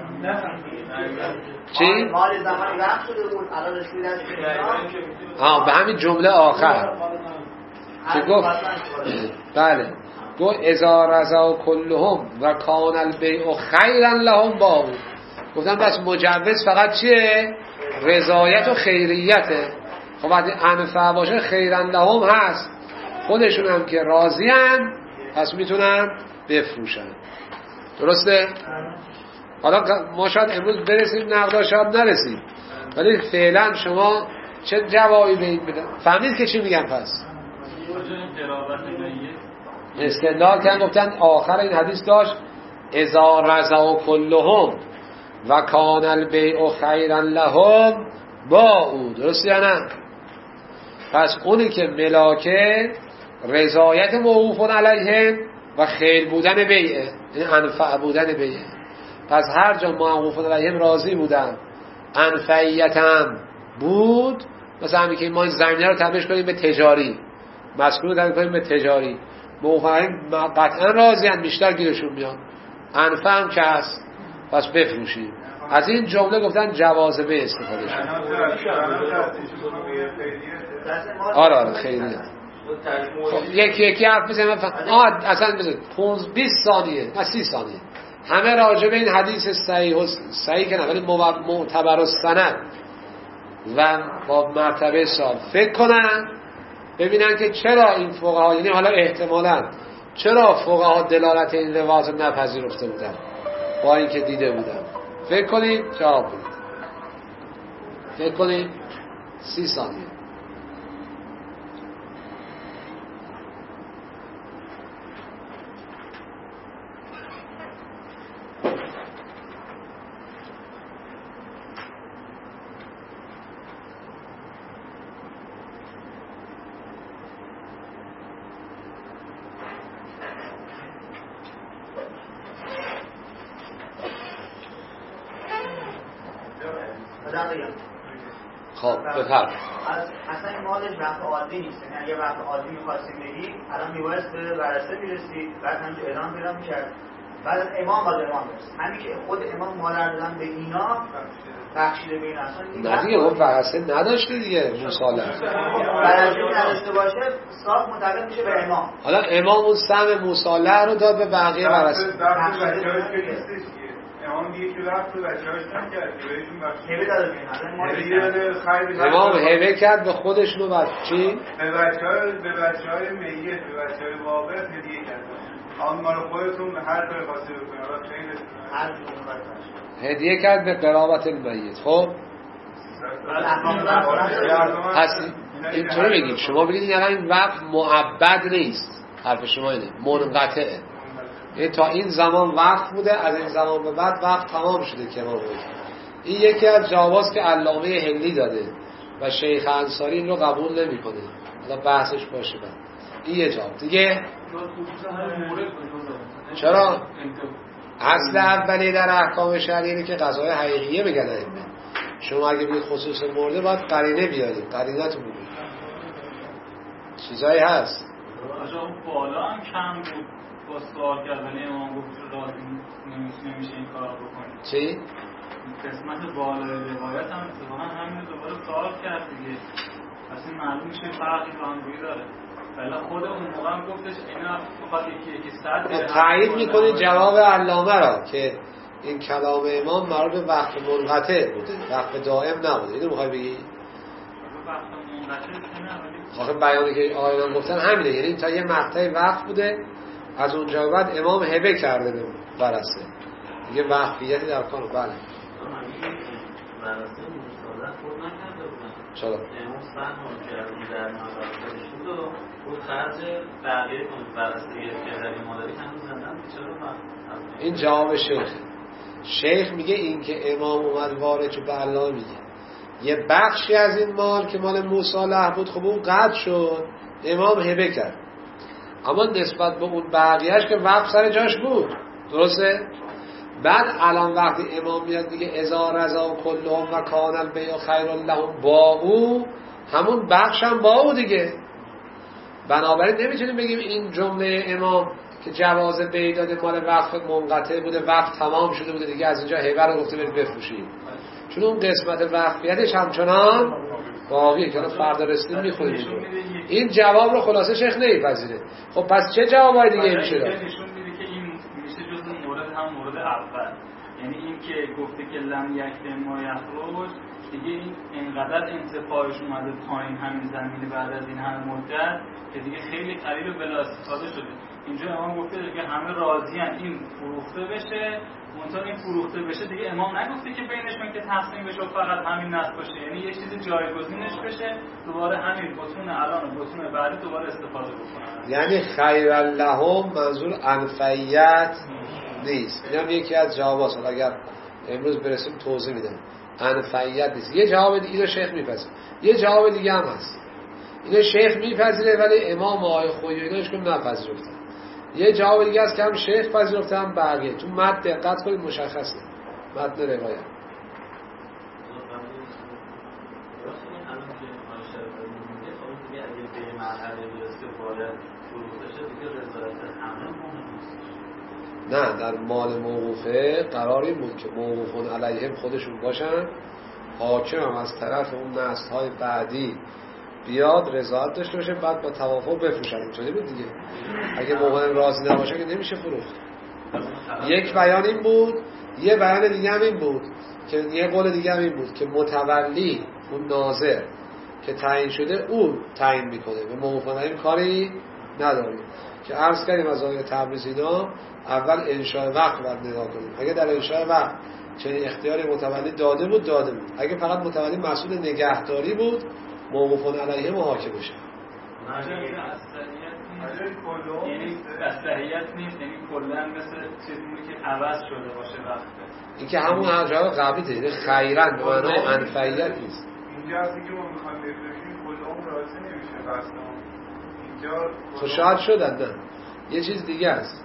چی؟ مال زمانی وقت شده بود الان رسید از آه به همین جمله آخر که گفت بله گو اذا رضا کلهم و کان البیع خیرا لهم باعوا. گفتن بس مجوز فقط چیه؟ رضایت و خیریته. خب وقتی انفع باشه خیرا لهم هست، خودشون هم که راضی‌ان پس میتونن بفروشن. درسته؟ حالا ما شاید امروز برسیم نقدا شاید نرسیم، ولی فعلا شما چه جوابی به این بدن؟ فهمید که چی میگن؟ پس استدلال کردن گفتن آخر این حدیث داشت اذا رضا کلهم و کان البیع خیرا لهم باعوا. درسته یا نه؟ پس اونی که ملاکه رضایت موقوف علیهم و خیر بودن بیعه، این انفع بودن بیعه. پس هر جا موقوف علیهم راضی بودن انفعیت هم بود، مثلا همین که ما این زمینه رو تبدیل کنیم به تجاری، مسکون رو تبدیل کنیم به تجاری، موقوف علیهم قطعا راضی هم، بیشتر گیرشون میاد، انفع هم که هست پس بفروشیم. از این جمله گفتن جواز به استفاده شد. آره آره خیلی خب یکی یکی حرف بزنیم. آه اصلا بزنیم بیست ثانیه نه سی ثانیه همه راجع به این حدیث صحیح و صحیح که نه ولی معتبر و سند و با مرتبه سال فکر کنن، ببینن که چرا این فقها، یعنی حالا احتمالاً چرا فقها دلالت این روایت رو نپذیرفته بودن با اینکه دیده بودن. فکر کنید جواب بدید. فکر کنید سی ثانیه. خب بفرم اصلا این مالش وقت عادی نیست، یعنی اگه وقت عادی می‌خواستیم بگیم الان می‌بایست به ورثه می‌رسید، بعد همینجا اعلام پیدا می‌کرد، بعد امام باید اعلام برسید. همین که خود امام مال رو دادن به اینا بخشیده به این اصلا نه دیگه اون ورثه نداشته دیگه مصالحه ورثه نداشته باشه صاف منتقل میشه به امام. حالا امام اون سهم مصالحه رو داد به بقیه ورثه. امام دیگه که رفت و بچه‌هاش نکرد که بهشون هبه داده بینن امام هبه کرد به خودشون و بچه‌چی به بچه‌های به بچه‌های میت به بچه‌های واقع هدیه کرد. آن مال خودتون هر کاری خاصی بکنید حالا خیلی هدیه کرد به قرابت المیت. خب پس اینطوری بگید، شما بگید این الان این وقت معبد نیست، حرف شما اینه منقطعه، این تا این زمان وقت بوده، از این زمان به بعد وقت تمام شده که ما بود. این یکی از جواباست که علامه هندی داده و شیخ انصاری این رو قبول نمی‌کنه. حالا بحثش باشه بعد. این یه جواب دیگه. چرا؟ اصل اولی در احکام شرعی اینه که قضای حقیقیه بگن ائمه. شما اگه بگید خصوص مرده باید قرینه بیارید، قرینه‌تون بگید. چیزایی هست. آجا اون بالا هم کم بود. با سوال کردن امام گفت راضی نمیشه این کار بکنید. چی؟ قسمت بالای روایت هم اتفاقا همین دوباره سوال کرد دیگه. پس این معلوم میشه فرقی با هم روی داره. ولی خود اون موقع هم گفتش اینا بخواد یکی یکی صد تایید میکنید جواب علامه را که این کلام امام مربوط به وقت منقطع بوده، وقت دائم نبوده. اینو میخوای بگی؟ وقت منقطع نه ولی آخه بیانی که آقایان گفتن همینه، یعنی تا یه مقطعی وقت بوده، از اونجا بعد امام هبه کرده به ورثه دیگه وقفیتی در کار. بله ورثه مصالحه خود نکرده بودن. چرا؟ امام سهم کرده در نظر شد و خود خرج بقیه کنید ورثه که در مادری هنوز زندن. چرا؟ این جواب شیخ. شیخ میگه این که امام اومد وارد شد، به الله میگه یه بخشی از این مال که مال مصالحه بود خب اون قطع شد، امام هبه کرد، اما نسبت به اون بقیهش که وقف سر جاش بود. درسته؟ بعد الان وقتی امام میاد دیگه اذا رضا کلهم و کان البیع خیر لهم باعوا، همون بخش هم باعوا دیگه. بنابراین نمیتونیم بگیم این جمله امام که جواز بیع داده مال وقف منقطع بوده، وقف تمام شده بوده دیگه، از اینجا هبه رو گفته برید بفروشید، چون اون قسمت وقفیتش همچنان باقیه که فردا رسیدیم میخونیم. این جواب رو خلاصه شیخ نمیپذیره. خب پس چه جوابای دیگه میشه داد؟ نشون میده که این میشه جزء مورد هم مورد اول، یعنی این که گفته که لم یک ما یخرج دیگه این انقدر انتفاعش اومده پایین همین زمین بعد از این همه مدت که دیگه خیلی قلیل و بلا استفاده شده. اینجا امام گفته که همه راضیان این فروخته بشه، منتها این فروخته بشه دیگه امام نگفته که بینشون که تقسیم بشه و فقط همین نصف باشه، یعنی یه چیز جایگزینش بشه دوباره همین بطون الان و بطون بعدی دوباره استفاده بکنن. یعنی خیر لهم منظور انفعیت نیست. اینم یکی از جواباست. اگر امروز برسیم توضیح میدم. انفعیت نیست. یه جواب دیگه اینو شیخ میپذیره. یه جواب دیگه هم هست. اینو شیخ میپذیره ولی امام آقای خویی ایناش که نپذیرفتن. یه جواب دیگه است که هم شیخ پذیرفته هم بقیه. تو متن دقت کنید مشخصه. متن روایت. نه در مال موقوفه قرار این بود که موقوفون علیهم خودشون باشن، حاکم هم از طرف اون نسل‌های بعدی بیاد رضایت داشته باشه، بعد با توافق بفروشن. اینطوری بود دیگه. اگه موقع راضی نباشه که نمیشه فروخت. یک بیان این بود. یه بیان دیگه هم این بود که یه قول دیگه هم این بود که متولی اون ناظر که تعیین شده اون تعیین میکنه، به موقوفون علیهم کاری نداره. که عرض کردیم از آیه تبریز اینا اول انشاء وقت باید نگاه کنیم. اگه در انشاء وقت چنین اختیاری متولی داده بود داده بود. اگه فقط متولی مسئول نگهداری بود موقوفون علیه حاکم بشه. یعنی اصلیت نیست، یعنی کلا مثل چیزی که عوض شده باشه وقت. این که همون جواب قبلی یعنی خیرن به معنای انفعیت نیست. اینجا هستی که ما میخوایم بفرشیم کلهم راضی نمیشه بس اینجا تو شاید شدن. نه یه چیز دیگه است.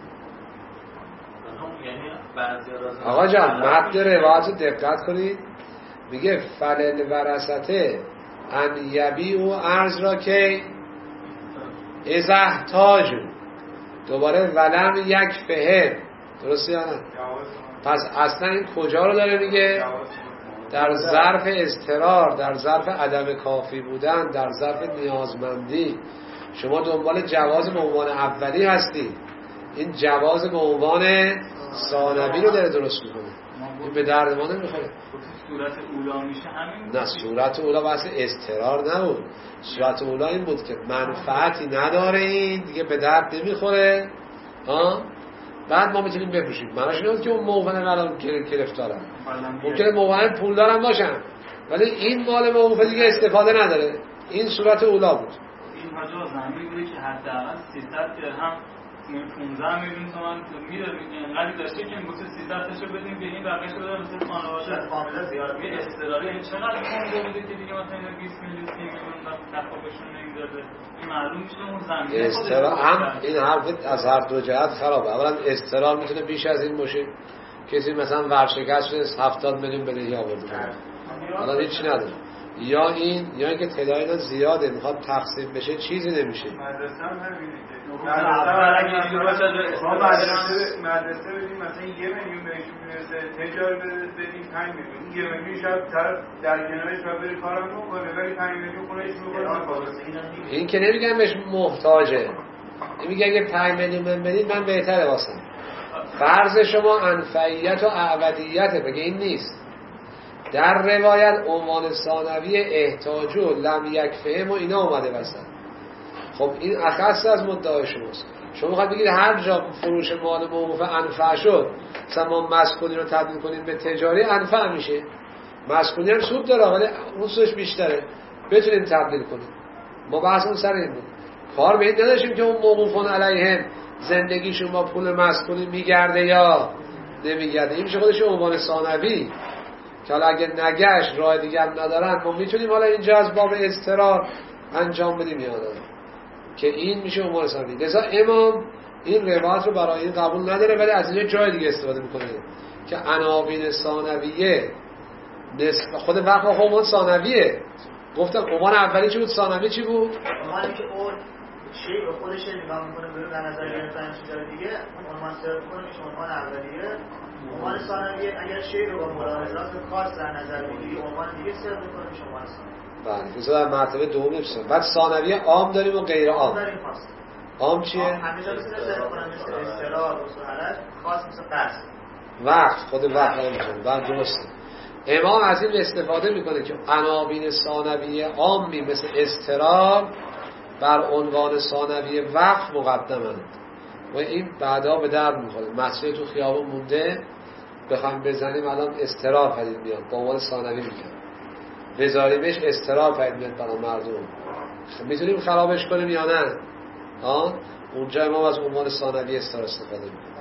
آقا جان متن روایت رو دقت کنید. میگه فلل ورثته ان یبیعوا ارض را که اذا احتاجوا، دوباره ولم یک فهم. درسته یا نه؟ پس اصلا این کجا رو داره میگه؟ در ظرف اضطرار، در ظرف عدم کافی بودن، در ظرف نیازمندی. شما دنبال جواز به عنوان اولی هستی، این جواز به عنوان ثانوی رو داره درست میکنه. این به درد ما نمیخوره. صورت اولا میشه همین. نه صورت اولا واسه اضطرار نبود. صورت اولا این بود که منفعتی نداره، این دیگه به درد نمیخوره ها، بعد ما میتونیم بپوشیم. معناش اینه که اون موقعن الان گرفتارن، ممکنه موقعن پول دارن باشن ولی این مال موقع دیگه استفاده نداره. این صورت اولا بود. این حاجا زمین بوده که حداقل سیصد درهم پانزده میلیون تومان میره، اینقدر داشته که میگفت سیصد تاشو بدیم به این بقیه‌شو بده مثلا خانواده کاملا زیاد یه استقلالی. این چقدر پول بوده که دیگه مثلا بیست میلیون سی میلیون تا تفاوتشون نمیداده. این معلوم میشه اون زمین استقلال هم این حرف از هر دو جهت خرابه. اولا استقلال میتونه بیش از این باشه، کسی مثلا ورشکست شده هفتاد میلیون بدهی آورده الان هیچی نداره، یا این یا اینکه تعداد زیاده میخواد تقسیم بشه چیزی نمیشه. مدرسه هم همینه که ما مدرسه مدرسه بدیم مثلا یه میلیون بهش میرسه، تجاری بدیم پنج میلیون، یه میلیون شاید طرف در کنارش باید بری کارم بکنه ولی پنج میلیون خونهش میکنه. این که نمیگن بهش محتاجه، این میگن که پنج میلیون من بدید من بهتره واسم. فرض شما انفعیت و اعودیته، بگه این نیست. در روایت عنوان ثانوی احتاج و لم یک فهم و اینا اومده وسط. خب این اخص از مدعای شماست. شما میخواید بگید هر جا فروش مال موقوف انفع شد مثلا ما مسکونی رو تبدیل کنیم به تجاری انفع میشه. مسکونی هم سود داره ولی اون سودش بیشتره، بتونیم تبدیل کنیم. ما بحث اون سر این بود. کار به این نداشتیم که اون موقوفون علیهم زندگیشون با پول مسکونی میگرده یا نمیگرده. این میشه خودش عنوان ثانوی که حالا اگه نگشت راه دیگه هم ندارن ما میتونیم حالا اینجا از باب اضطرار انجام بدیم یا نه، که این میشه عنوان ثانوی. لذا امام این روایت رو برای این قبول نداره ولی از اینجا جای دیگه استفاده میکنه که عناوین ثانویه نسب خود وقت عنوان ثانویه. گفتم عنوان اولی چی بود؟ ثانوی چی بود؟ عنوانی که اون شیء به خودش نگاه میکنه برای در نظر گرفتن چیزای دیگه اون عنوان سرو میکنه میشه عنوان اولیه. عنوان ثانویه اگر شیء رو با ملاحظات خاص در نظر بگیری عنوان دیگه سرو میکنه میشه عنوان ثانویه. بله بذار در مرتبه دوم بپرسم. بعد ثانویه عام داریم و غیر عام. داریم خاص. عام چیه؟ همیشه مثل سرو کنه مثل استقرار و سهلت، خاص مثل قصد. وقت خود وقت نمی‌کنه. بعد درسته. امام از این استفاده میکنه که عناوین ثانویه عامی مثل اضطرار بر عنوان ثانویه وقت مقدمند و این بعدا به درد میخوره. مسئله تو خیابون مونده بخوایم بزنیم الان اضطرار پدید میاد با عنوان ثانوی میگن بذاریمش اضطرار پدید میاد برای مردم. میتونیم خرابش کنیم یا نه؟ ها اونجا امام از عنوان ثانوی استار استفاده میکنه.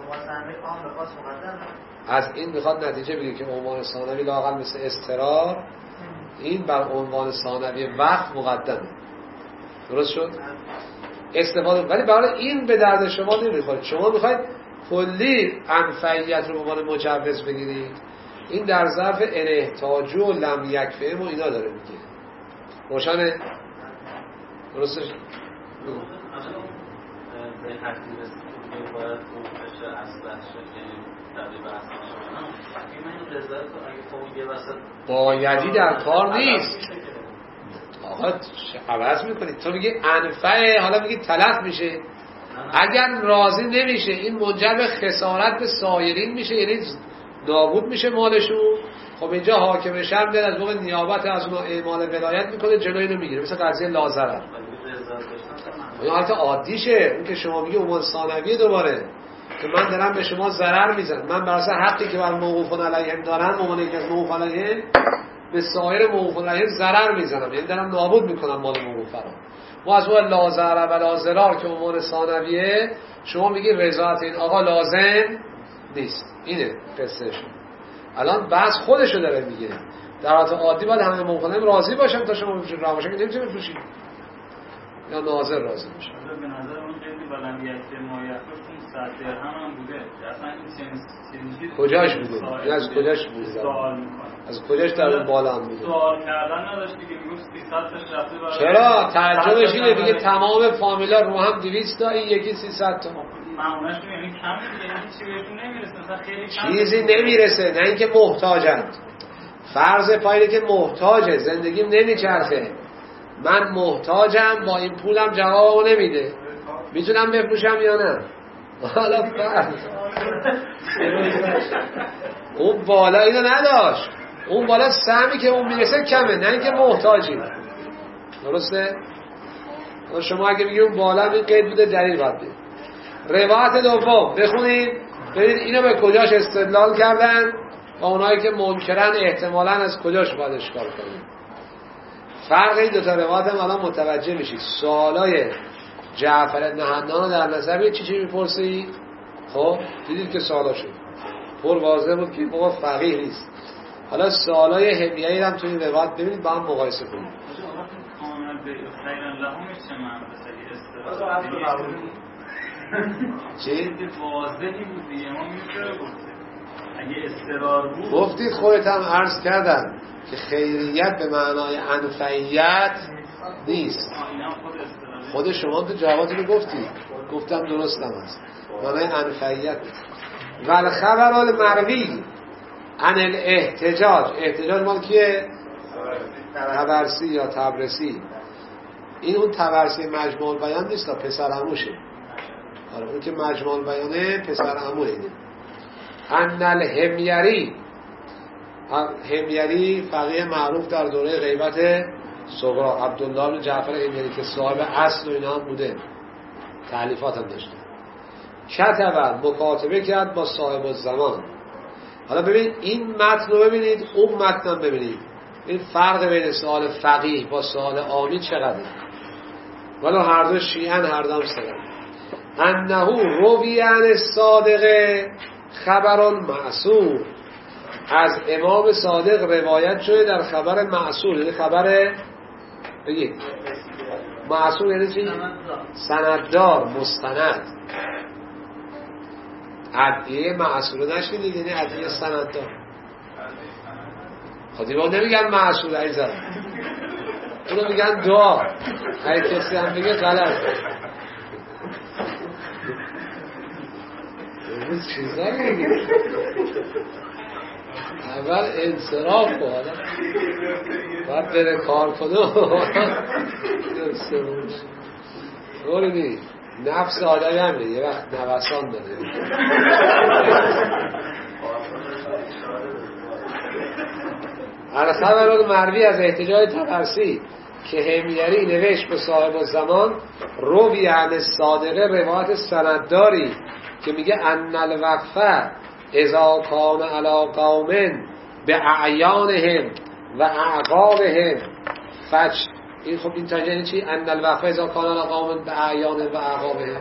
از این میخواد نتیجه بگیره که عنوان ثانوی لااقل مثل اضطرار این بر عنوان ثانوی وقت مقدمه. درست شد؟ استفاده ولی برای این به درد شما نمیخوره. شما میخواید کلی انفعیت رو به عنوان مجوز بگیرید. این در ظرف انحتاج و لم یکفهم و اینا داره میگه. روشنه؟ درستش؟ به حدی رسید که باید فروش اصلش که تقریبا اصلش کنم این این رضایت رو اگه فوق یه وسط بایدی در کار نیست. آقا عوض میکنید. تو میگی انفعه حالا میگی تلف میشه. اگر راضی نمیشه این منجر به خسارت به سایرین میشه یعنی نابود میشه مالشون. خب اینجا حاکم شرم دل از موقع نیابت از اون اعمال ولایت میکنه جلوی اینو میگیره مثل قضیه لازرر. این حالت عادیشه. اون که شما میگی عنوان ثانویه دوباره که من دارم به شما ضرر میزنم من بر اساس حقی که بر موقوفون علیهم دارن عنوان یکی از موقوف علیهم به سایر موقوفون علیهم ضرر میزنم یعنی دارم نابود میکنم مال موقوفه رو. ما از اون لازرر و لازرار که عنوان ثانویه شما میگی رضایت این آقا لازم نیست. اینه قصهشون. الان بحث خودشو داره میگه. در حالت عادی باید همه موقوفون راضی باشن تا شما بتونید راه باشن که نمیتونید بفروشید یا ناظر راضی بشه. به نظر اون خیلی بلندیت مایحتاش اون صد درهم هم بوده. اصلا این چنین کجاش بوده؟ این از کجاش بوده؟ سوال میکنه. از کجاش در اون بالا هم بوده؟ سوال کردن نداشت دیگه میگفت سیصد تاش رفته برای چرا؟ تعجبش اینه دیگه تمام فامیلا رو هم دویست تا این یکی سیصد تا. معمولشون یعنی کم دیگه یعنی چیزی بهشون نمیرسه مثلا خیلی کم چیزی نمیرسه نه اینکه محتاجند. فرض پایینه که محتاجه زندگیم نمیچرخه من محتاجم با این پولم جوابمو نمیده میتونم بفروشم یا نه؟ حالا فرض اون بالا اینو نداشت اون بالا سهمی که اون میرسه کمه نه اینکه محتاجی. درسته؟ شما اگه میگی اون بالا این قید بوده دلیل باید بید. روایت دوم بخونید ببینید اینو به کجاش استدلال کردن و اونایی که منکرن احتمالاً از کجاش باید اشکال کنید. فرق این دوتا روایت هم الان متوجه میشید. سوالای جعفر بن حنان در نظر بگید چی چی میپرسید. خب دیدید که سوالا شد پر واضح بود که بابا فقیه نیست. حالا سوالای حمیه‌ای هم تو این روایت ببینید با هم مقایسه کنید. چی؟ واضحی بود دیگه ما میشه گفت اگه استقرار بود گفتید خودت هم عرض کردن که خیریت به معنای انفعیت نیست. خود شما تو جوابتون رو گفتید گفتم درستم هست معنای انفعیت ول خبر المروی عن الاحتجاج. احتجاج مال کیه؟ طبرسی یا طبرسی. این اون طبرسی مجموع البیان نیست تا پسر عموشه. آره اون که مجموع البیانه پسر عموه اینه. ان الحمیری حمیری فقیه معروف در دوره غیبت صغرا عبدالله بن جعفر حمیری که صاحب اصل و اینا هم بوده تألیفات هم داشته کتب مکاتبه کرد با صاحب الزمان. حالا ببین این متن رو ببینید اون متن هم ببینید این فرق بین سوال فقیه با سوال عامی چقدره. ولی هر دو شیعن هر دو هم سرن انه روی عن صادقه خبر معصور. از امام صادق روایت شده در خبر معصور یعنی خبر بگید معصور یعنی چی؟ سنددار مستند. ادعیه معصور نشنید یعنی ادعیه سنددار. خودی با نمیگن معصور عیزم اونو میگن دعا. اگه کسی هم بگه غلط امروز چیزا میگه اول انصراف کن بعد بره کار کنه طوری نیست. نفس آدمی هم یه وقت نوسان داره. الخبر مروی از احتجاج طبرسی که حمیری نوشت به صاحب الزمان روی عن صادقه روایت سندداری که میگه ان الوقفه اذا کان علی قوم به اعیانهم و اعقابهم فج این خب این تاجه چی؟ ان الوقفه اذا کان علی قوم به اعیانهم و اعقابهم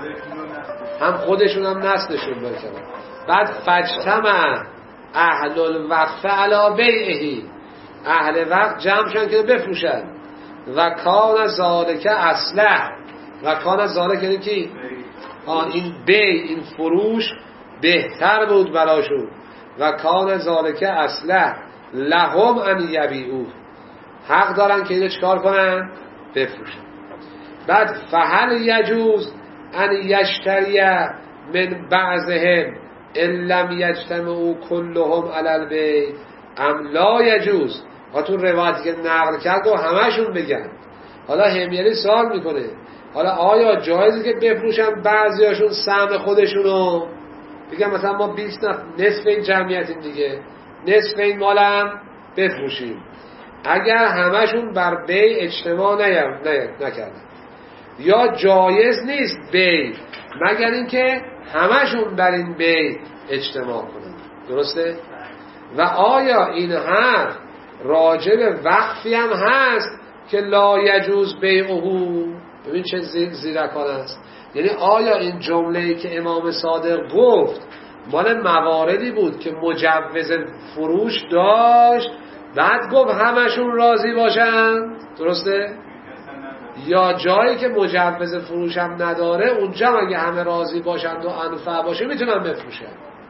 هم خودشون هم نسلشون برکنن. بعد فجتمع اهل الوقفه علی بیعهی اهل وقت جمع شدن که بفروشن و کان ذالک اصلح و کان ذالک یعنی کی؟ آن این بی این فروش بهتر بود براشون و کان ذالک اصلح لهم ان یبیعوه حق دارن که اینو چکار کنن؟ بفروشن. بعد فهل یجوز ان یشتری من بعضهم ان لم یجتمعوا کلهم علی البیع ام لا یجوز. و تو روایتی که نقل کرد و همشون بگن. حالا همیری سوال میکنه حالا آیا جایزه که بفروشن بعضیاشون سهم خودشونو بگن مثلا ما بیست نصف این جمعیتیم دیگه نصف این مالم بفروشیم اگر همشون بر بیع اجتماع نکردن یا جایز نیست بیع مگر اینکه همشون بر این بیع اجتماع کنن. درسته؟ و آیا این حرف راجع به وقفی هم هست که لا یجوز بیعه؟ ببین چه زیرکانه است. یعنی آیا این جمله‌ای که امام صادق گفت مال مواردی بود که مجوز فروش داشت بعد گفت همشون راضی باشن؟ درسته؟ یا جایی که مجوز فروش هم نداره اونجا اگه همه راضی باشند و انفع باشه میتونن بفروشن.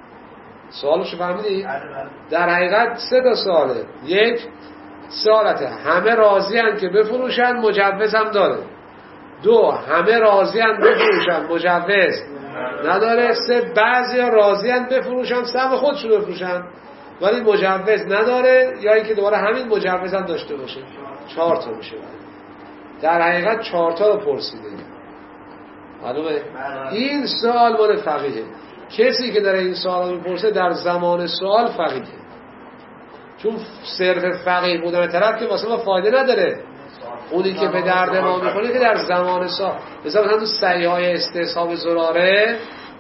سوالشو فهمیدی؟ در حقیقت سه تا سواله. یک سوالته همه راضی هن که بفروشن مجوز هم داره. دو همه راضی هن بفروشن مجوز نداره. سه بعضی ها راضی هن بفروشن سهم خودشون بفروشن ولی مجوز نداره یا اینکه دوباره همین مجوز هم داشته باشه. چهار تا میشه. در حقیقت چهار تا رو پرسیده. معلومه؟ این سوال مال فقیه. کسی که در این سوال رو میپرسه در زمان سوال فقیه. چون صرف فقیه بودن طرف که واسه ما فایده نداره. اونی که به درد ما میخوره که در زمان سوال مثلا مثلا تو صحیح‌های استصحاب زراره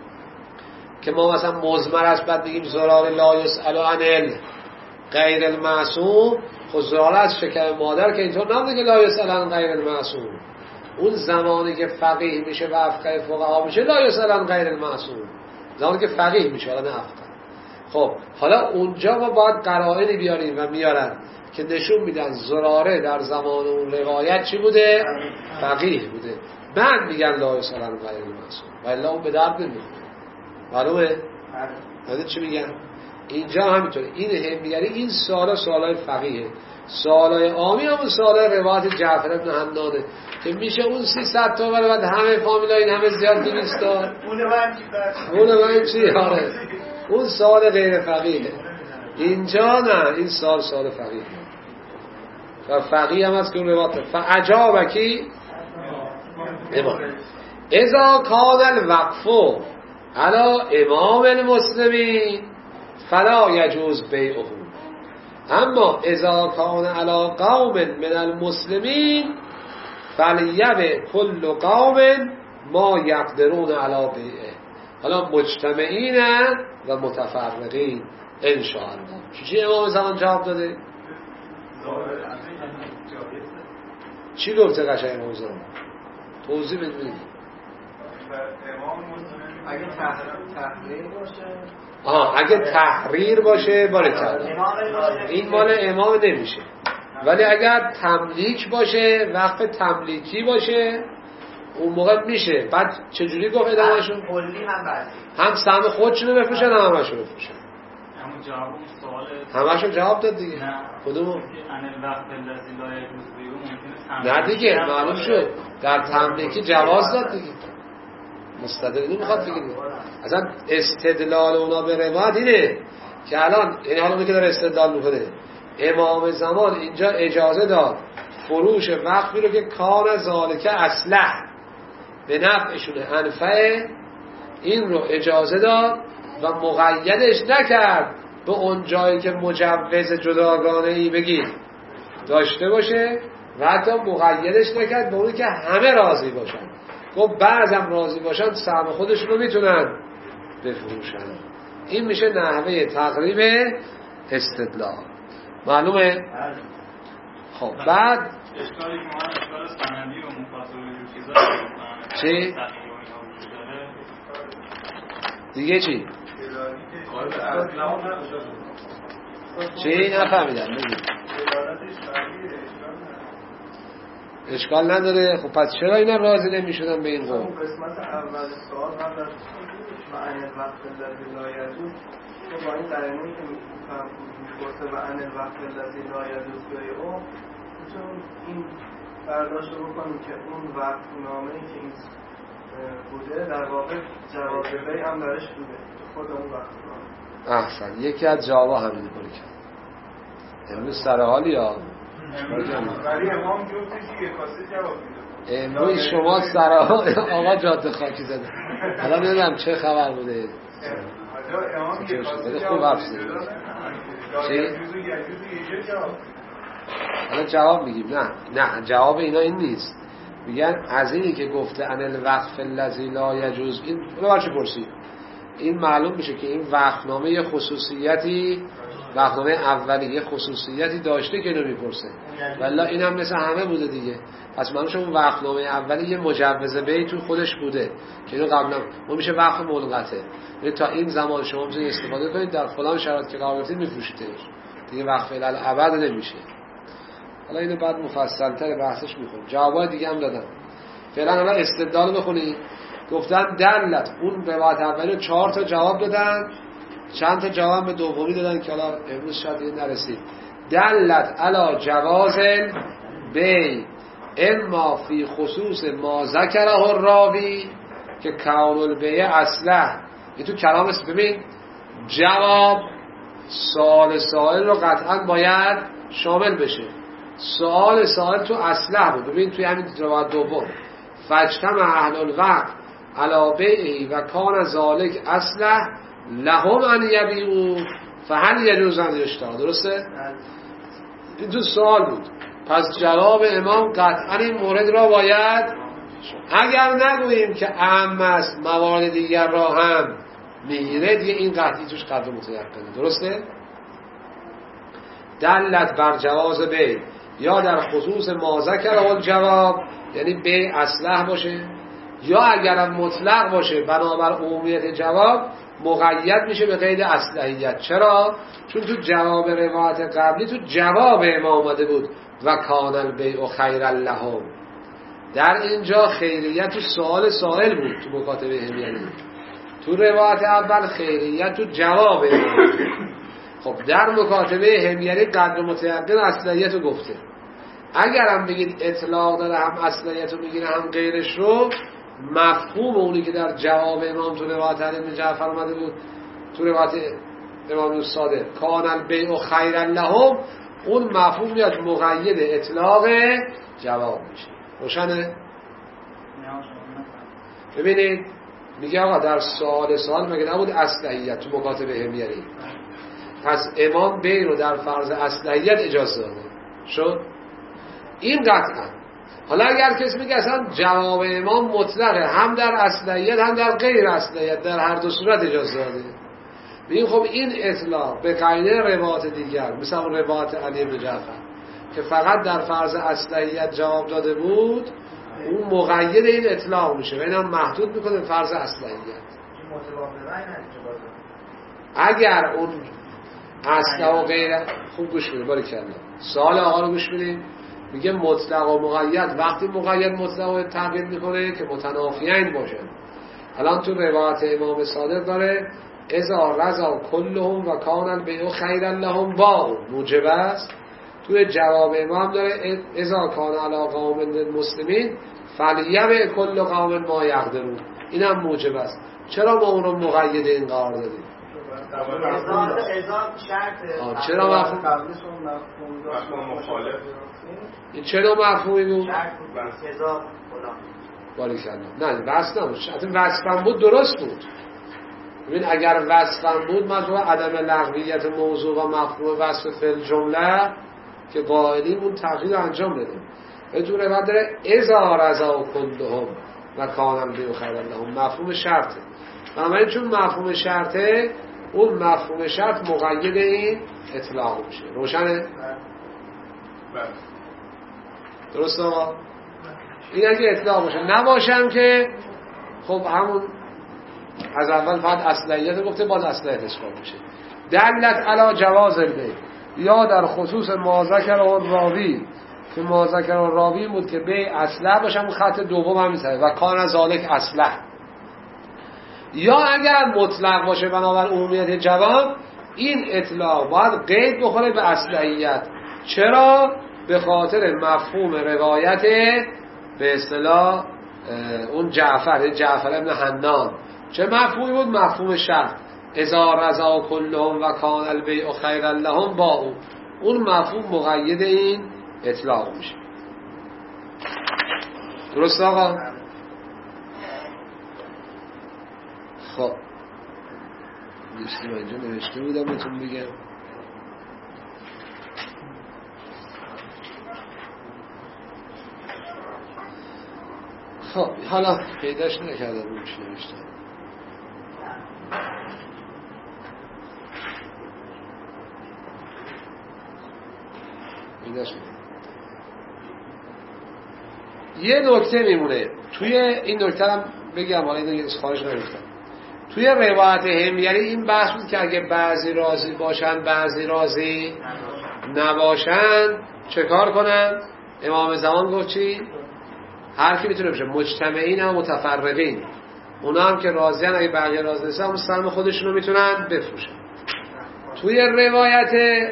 که ما مثلا مضمر است بعد بگیم زراره لا یسأل عن غیر المعصوم. خب زراره از شکم مادر که اینطور نمیگه که لا یسأل عن غیر المعصوم. اون زمانی که فقیه میشه و افقه فقها میشه لا یسأل عن غیر المعصوم زمانی که فقیه میشه حالا نه افقه. خب حالا اونجا ما باید قرائنی بیاریم و میارن که نشون میدن زراره در زمان اون روایت چی بوده؟ فقیه بوده. من میگن لا یسأل عن غیر المعصوم و الا اون به درد نمیخوره. معلومه؟ بعد چی میگن؟ اینجا همینطوره. این همیگری این سوالا سوالای فقیه. سوالای عامی همون سوالای روایت جعفر بن حنانه که میشه اون سیصد تا ولی بعد همه فامیلا این همه زیاد دویست تا اون من چی فرق؟ اون من چی؟ آره اون سوال غیر فقیه. اینجا نه این سوال سوال فقیه و فقیه هم هست که اون روایت فعجابه کی؟ امام اذا کان الوقف علی امام المسلمین فلا یجوز بیعه اما اذا کان علی قوم من المسلمین فلیبع کل قوم ما یقدرون علی بیعه. حالا مجتمعین و متفرقین ان شاء الله. چی امام زمان جواب داده؟ چی گفته قشنگ امام زمان؟ توضیح بدید. اگه تحریر باشه آها اگه تحریر باشه بارکالله این مال امام نمیشه. ولی اگر تملیک باشه وقف تملیکی باشه اون موقع میشه. بعد چجوری گفت ادامهشون؟ کلی هم بردی هم سهم خودشونو بفروشن هم همشون بفروشن. همون جواب سوال همشون جواب داد دیگه. نه کدومو؟ ان الوقت الذی لا یجوز بیعه ممکنه نه دیگه معلوم شد در تملیکی جواز داد دیگه. مستدل اینو میخواد بگید. اصلا استدلال اونا به روایت اینه که الان این حالا که داره استدلال میکنه امام زمان اینجا اجازه داد فروش وقفی رو که کار ذالکه اصلح به نفعشونه انفعه، این رو اجازه داد و مقیدش نکرد به اون جایی که مجوز جداگانه ای بگید داشته باشه و حتی مقیدش نکرد به اونی که همه راضی باشن. گفت بعضم راضی باشن سهم خودشون رو میتونن بفروشن. این میشه نحوه تقریب استدلال. معلومه؟ خب بعد اشکالی که ما اشکال سندی و مفاصل و چیزا چی؟ دیگه چی؟ چی؟ نفهمیدم بگید. اشکال نداره. خب پس چرا اینا راضی نمیشدن به این قول؟ قسمت اول سوال قبل از معنی وقت الذی لا یجوز تو با این قرینه‌ای که می‌پرسه و عن الوقت الذی لا یجوز بیعه میتونیم این برداشت رو بکنیم که اون وقت نامه‌ای که این بوده در واقع جواز بیع هم درش بوده خود اون وقت نامه. احسن. یکی از جوابا همین کاری کرد. امروز سر حالی ها ولی امام جفتش یک کاسه جواب میده. امروز شما سر آقا جاده خاکی زده. حالا نمیدونم چه خبر بوده. امام یک کاسه خوب جواب حفظ میده. چی؟ جواب حالا جواب میگیم. نه نه جواب اینا این نیست. میگن از اینی که گفته ان الوقف الذی لا یجوز این رو برچه پرسید. این معلوم میشه که این وقفنامه یه خصوصیتی وقفنامه اولی یه خصوصیتی داشته که اینو میپرسه. والله اینم مثل همه بوده دیگه. پس معلوم شد اون وقفنامه اولی یه مجوز بیع تو خودش بوده که اینو قبلا ما میشه وقف ملغته. یعنی تا این زمان شما میتونید استفاده کنید در فلان شرایط که قرار گرفتید میفروشیدش. دیگه وقف الابد نمیشه. حالا اینو بعد مفصل‌تر بحثش می‌کنیم. جوابای دیگه هم دادم. فعلا حالا استدلال بخونید. گفتن دلت اون روایت اولی چهار تا جواب دادن، چند تا جواب به دومی دادن که حالا امروز شاید این نرسید. دلت علی جواز بی اما فی خصوص ما ذکره الراوی که کون البیع اصله. این تو کلام است. ببین جواب سوال سائل رو قطعا باید شامل بشه. سوال سوال تو اصله بود. ببین توی همین روایت دوم فجتمع اهل الوقت علی بیعی و کان ذالک اصله لهم ان یبیعوا فهل یجوز ان یشتری. درسته؟ این تو سوال بود. پس جواب امام قطعا این مورد را باید، اگر نگوییم که اهم است موارد دیگر را هم میگیره، دیگه این قطعی توش قدر متیقنه. درسته؟ دلت بر جواز بیع یا در خصوص ما ذکر الجواب یعنی بیع اصلح باشه، یا اگرم مطلق باشه بنابر عمومیت جواب مقید میشه به قید اصلحیت. چرا؟ چون تو جواب روایت قبلی تو جواب امام آمده بود و کان البیع خیرا لهم. در اینجا خیریت تو سوال سائل بود تو مکاتبه همیری. تو روایت اول خیریت تو جواب امام. خب در مکاتبه همیری قدر متیقن اصلیت رو گفته. اگر هم بگید اطلاق داره هم اصلیت رو میگیره هم غیرش رو، مفهوم اونی که در جواب امام تو روایت علی بن جعفر اومده بود تو روایت امام صادق کان البیع خیرا لهم، اون مفهوم میاد مقید اطلاق جواب میشه. روشنه؟ ببینید میگه آقا در سوال سوال مگه نبود اصلیت تو مکاتبه همیری، پس امام بیع رو در فرض اصلیت اجازه داده شد. این قطعا. حالا اگر کسی میگه اصلا جواب امام مطلقه، هم در اصلیت هم در غیر اصلیت، در هر دو صورت اجازه داده، ببین خب این اطلاق به قاعده روایات دیگر مثل اون روایت علی بن جعفر که فقط در فرض اصلیت جواب داده بود، اون مقید این اطلاق میشه و اینم محدود میکنه به فرض اصلیت. اگر اون اصل و غیر، خوب گوش بدید باریکلا، سوال آقا رو گوش بدید. میگه مطلق و مقید وقتی مقید مطلق رو تغییر میکنه که متنافیین باشه. الان تو روایت امام صادق داره اذا رضا کلهم و کان البیع خیرا لهم باع موجب است. توی جواب امام داره اذا کان علی قوم المسلمین فلیبع کل قوم ما یقدرون. اینم موجب است. چرا ما اون رو مقید این قرار دادیم؟ اضافه شرط. چرا مفهوم مخالف؟ این چرا مفهومی بود؟ شرط بود اضافه فلان. باریکلا. نه وصف نبود. حتی وصفم بود درست بود. ببین اگر وصفم بود من تو عدم لغویت موضوع و مفهوم وصف فعل جمله که قائلیم اون تغییر انجام بدیم. به طور روایت داره اذا رضا کلهم و کانم بیو خیر لهم، مفهوم شرطه. بنابراین چون مفهوم شرطه، اون مفهوم شرط مقید این اطلاق میشه. روشنه؟ بله. درست آقا؟ این اگه اطلاق باشه، نباشم که خب همون از اول فقط اصلیت گفته، باز اصلیت اشکال میشه. دلت علی جواز البیع، یا در خصوص ما ذکر و راوی که ما ذکر و راوی بود که بیع اصله باشم، خط دوم هم میسه و کان ذالک اصله. یا اگر مطلق باشه بنابر عمومیت جواب، این اطلاق باید قید بخوره به اصلیت. چرا؟ به خاطر مفهوم روایت به اصطلاح اون جعفر جعفر ابن حنان. چه مفهومی بود؟ مفهوم شرط. اذا رضا کلهم و کان البیع خیر لهم با اون اون مفهوم مقید این اطلاق میشه. درست آقا؟ خب لیستی من اینجا نوشته بودم بهتون بگم. خب حالا پیداش نکردم اون چی نوشتم. پیداش نکردم. یه نکته میمونه توی این نکته هم بگم، حالا این دیگه خارج نمیفتم. توی روایت حمیری این بحث بود که اگه بعضی راضی باشن بعضی راضی نباشن چه کار کنن؟ امام زمان گفت چی؟ هر کی میتونه بشه، مجتمعین و متفرقین. اونا هم که راضیان اگه بقیه راضی نیستن هم سهم خودشونو میتونن بفروشن. توی روایت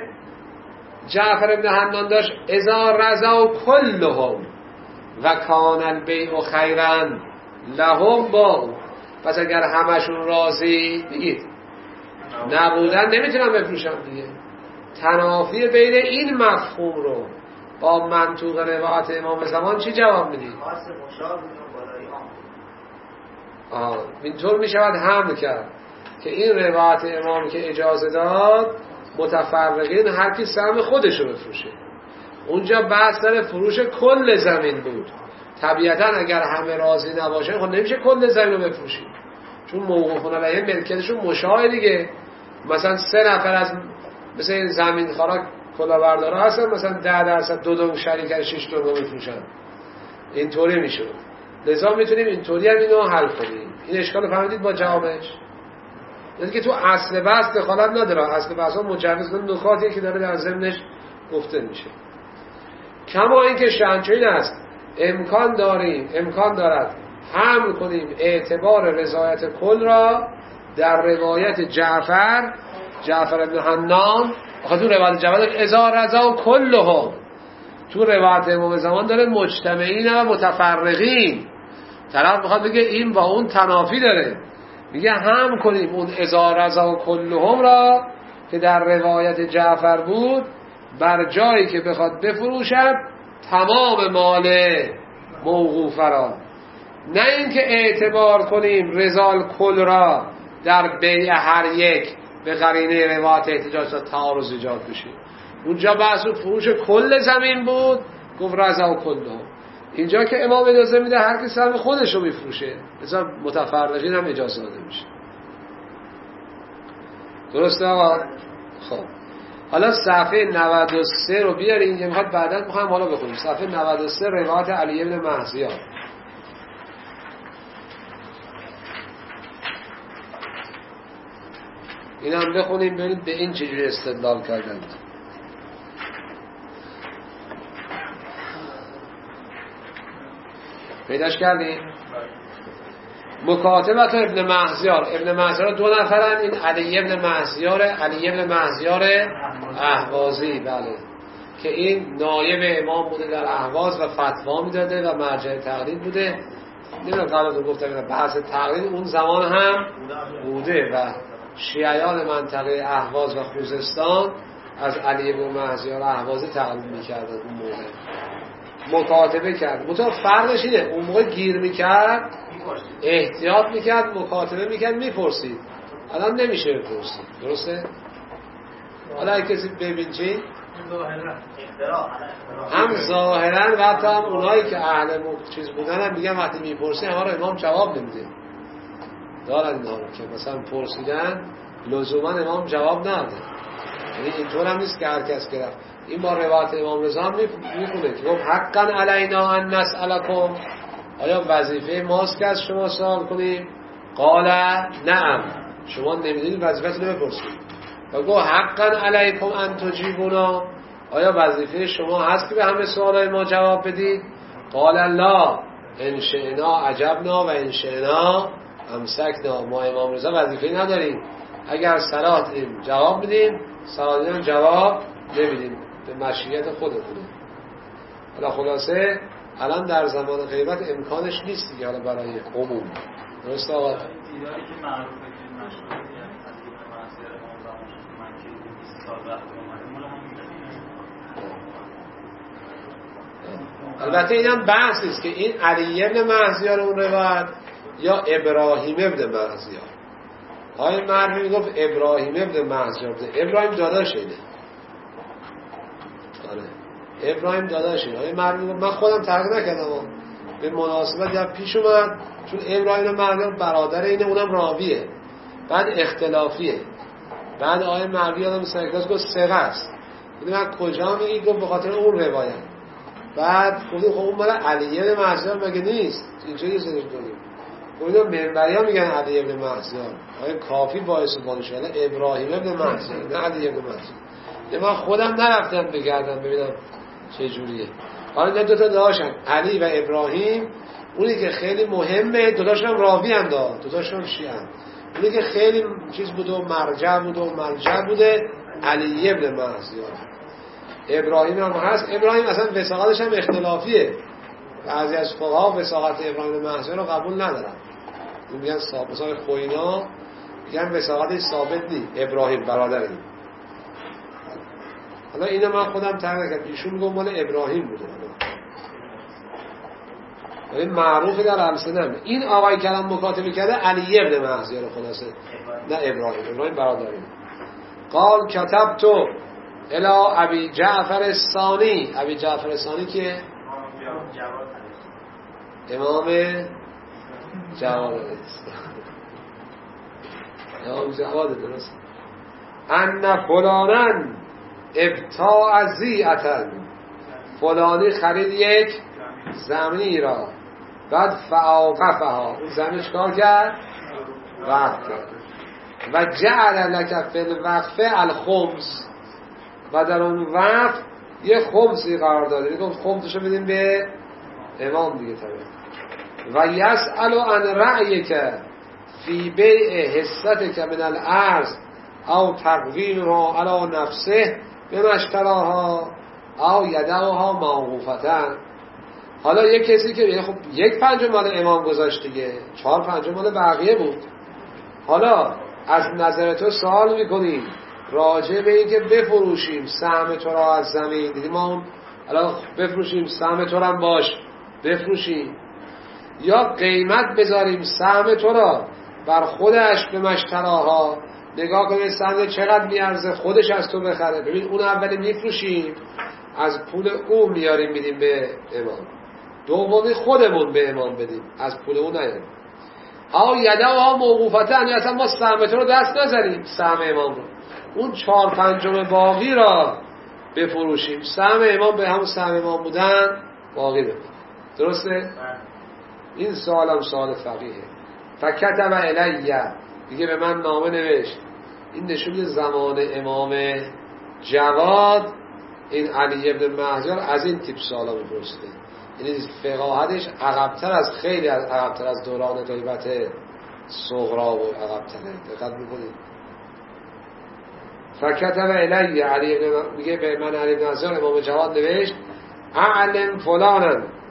جعفر ابن حنان داشت اذا رضا کلهم و کان البیع خیرا لهم با. پس اگر همشون راضی بگید نبودن نمیتونن بفروشن دیگه. تنافی بین این مفهوم رو با منطوق روایت امام زمان چی جواب میدید؟ خاص مشابه بالای عام. آه اینطور میشود حمل کرد که این روایت امام که اجازه داد متفرقین هر کی سهم خودش رو بفروشه. اونجا بحث سر فروش کل زمین بود. طبیعتا اگر همه راضی نباشن خب نمیشه کل زمین رو بفروشیم، چون موقوفون علیه ملکیتشون مشاهده دیگه. مثلا سه نفر از مثل این زمین خارا کلاهبردارا هستن، مثلا ده درصد دو دوم شریک شش دوم میفروشن. اینطوری میشه. لذا میتونیم اینطوری هم اینو حل کنیم. این اشکال فهمیدید با جوابش؟ یعنی که تو اصل بحث دخالت نداره. اصل بحث ها مجوز کنه نکاتیه که داره در ضمنش گفته میشه. کما اینکه شنچین است امکان داریم امکان دارد حمل کنیم اعتبار رضایت کل را در روایت جعفر جعفر ابن حنان. آخه تو روایت جعفر اذا رضا کلهم، تو روایت امام زمان داره مجتمعین و متفرقین. طرف میخواد بگه این با اون تنافی داره، میگه هم کنیم اون اذا رضا کلهم را که در روایت جعفر بود بر جایی که بخواد بفروشد تمام مال موقوف را، نه اینکه اعتبار کنیم رضا کل را در بیع هر یک به قرینه روایت احتجاج تا تعارض ایجاد بشه. اونجا بحث فروش کل زمین بود، گفت رضا کلهم. اینجا که امام اجازه میده هر کسی هم خودش رو میفروشه، مثلا متفرقین هم اجازه داده میشه. درسته آقا؟ خب حالا صفحه نود و سه رو بیارین که میخواد بعدا میخوایم حالا بخونیم. صفحه نود و سه روایت علی بن مهزیار. این هم بخونیم ببینید به این چجوری استدلال کردند. پیداش کردیم؟ مکاتبت ابن مهزیار. ابن مهزیار دو نفرن، این علی ابن مهزیار علی ابن مهزیار اهوازی، بله، که این نایب امام بوده در اهواز و فتوا میداده و مرجع تقلید بوده. نمیدونم قبل گفتم بحث تقلید اون زمان هم بوده و شیعیان منطقه اهواز و خوزستان از علی بن مهزیار اهوازی تقلید میکردن اون موقع مکاتبه کرد. مطمئن فرقش اینه اون موقع گیر میکرد احتیاط میکرد مکاتبه میکرد میپرسید، الان نمیشه بپرسید. درسته؟ حالا اگه کسی ببین چی؟ هم ظاهرا و حتی هم اونایی که اهل چیز بودن هم میگن وقتی میپرسی همه رو امام جواب نمیده. دارن اینا رو که مثلا پرسیدن لزوما امام جواب نده. یعنی اینطور هم نیست که هر کس که رفت این با روایت امام رضا میخونه که گفت حقا علینا ان نسألکم، آیا وظیفه ماست که از شما سوال کنیم؟ قال نعم، شما نمیدونید وظیفتون رو بپرسید. و گفت حقا علیکم ان تجیبونا، آیا وظیفه شما هست که به همه سوالای ما جواب بدید؟ قال لا ان شئنا عجبنا و ان شئنا امسکنا، ما امام رضا وظیفه نداریم، اگر صلاح دیم جواب بدیم، صلاح دیم جواب نمیدیم، به مشیت خودتونه. حالا خلاصه الان در زمان غیبت امکانش نیست دیگه، حالا برای عموم. درست آقا؟ دیداری که معروفه که مشهوره یعنی از این معصیت امام زمان شد من که بیست سال وقت اومده مال همین. البته اینم بحث است که این علی ابن مهزیار اون روایت یا ابراهیم ابن مهزیار. آقای مرحوم میگفت ابراهیم ابن مهزیار بوده. ابراهیم داداش اینه. آره ابراهیم داداش اینه. آقای مرحوم میگفت من خودم تحقیق نکردم به مناسبت یا پیش اومد چون ابراهیم ابن مهزیار برادر اینه، اونم راویه، بعد اختلافیه. بعد آقای مرحوم یادم سرکلاس گفت ثقه است. من کجا میگی؟ گفت به خاطر اون روایت. بعد گفتیم خب اون مال علی ابن مهزیار مگه نیست؟ اینجا یه سرش داریم. گفتیم منبری ها میگن علی ابن مهزیار. آیا کافی باعث بانشه؟ نه ابراهیم ابن مهزیار، نه علی ابن مهزیار. من خودم نرفتم بگردم ببینم چه جوریه. حالا دو تا داشتن علی و ابراهیم. اونی که خیلی مهمه دو تاشون راوی هم داد، دو تاشون شیعه هم. اونی که خیلی چیز بود و مرجع بود و مرجع بوده علی ابن مهزیار. ابراهیم هم هست. ابراهیم اصلا وثاقتش هم اختلافیه. بعضی از فقها وثاقت ابراهیم مهزیار رو قبول ندارن. میگن ثابت، مثلا خوینا میگن وثاقتش ثابت نیست. ابراهیم برادر این. حالا اینو من خودم تحقیق کردم. ایشون میگه مال ابراهیم بوده. این معروفه در السنه. این آقای کلام مکاتبه کرده علی ابن مهزیار خلاصه. نه ابراهیم. ابراهیم برادر این. قال کتبتو الى ابی جعفر الثانی. ابی جعفر الثانی که امام جواد است. امام جواد درست. ان فلانن ابتاع زیعتن، فلانی خرید یک زمینی را، بعد فاوقفها، اون زمین چکار کرد؟ وقف کرد. و جعل لک فی الوقفه الخمس، و در اون وقف یه خمسی قرار داده. میگم خمسشو بدیم به امام دیگه طبعا. و یسأل عن رأیک فی بیع حصتک من الارض او تقویم را علی نفسه به مشتراها او یدعها موقوفتن. حالا یک کسی که خب یک پنجم مال امام گذاشت دیگه، چهار پنجم مال بقیه بود. حالا از نظر تو سوال میکنیم راجع به این که بفروشیم سهم تو را از زمین، دیدیم ما اون الان بفروشیم سهم تو را باش بفروشیم، یا قیمت بذاریم سهم تو را بر خودش به مشتراها، نگاه کنید سهم چقدر میارزه خودش از تو بخره. ببین اون اولی میفروشیم از پول اون میاریم میدیم به امام، دومی خودمون به امام بدیم از پول اون نیاریم. ها یدعها موقوفتن، یا اصلا ما سهم تو رو دست نذاریم سهم امام رو، اون چهار پنجم باقی را بفروشیم، سهم امام به همون سهم امام بودن باقی بده. درسته؟ این سوال هم سوال فقیه. فکتب الیه، دیگه به من نامه نوشت. این نشون زمان امام جواد این علی ابن مهزیار از این تیپ سوالا میپرسیده. یعنی فقاهتش عقب‌تر از خیلی از عقب‌تر از دوران غیبت صغرا و عقب‌تره. دقت می‌کنید. فکتب الیه، علی ابن میگه به من علی ابن مهزیار امام جواد نوشت اعلم فلانن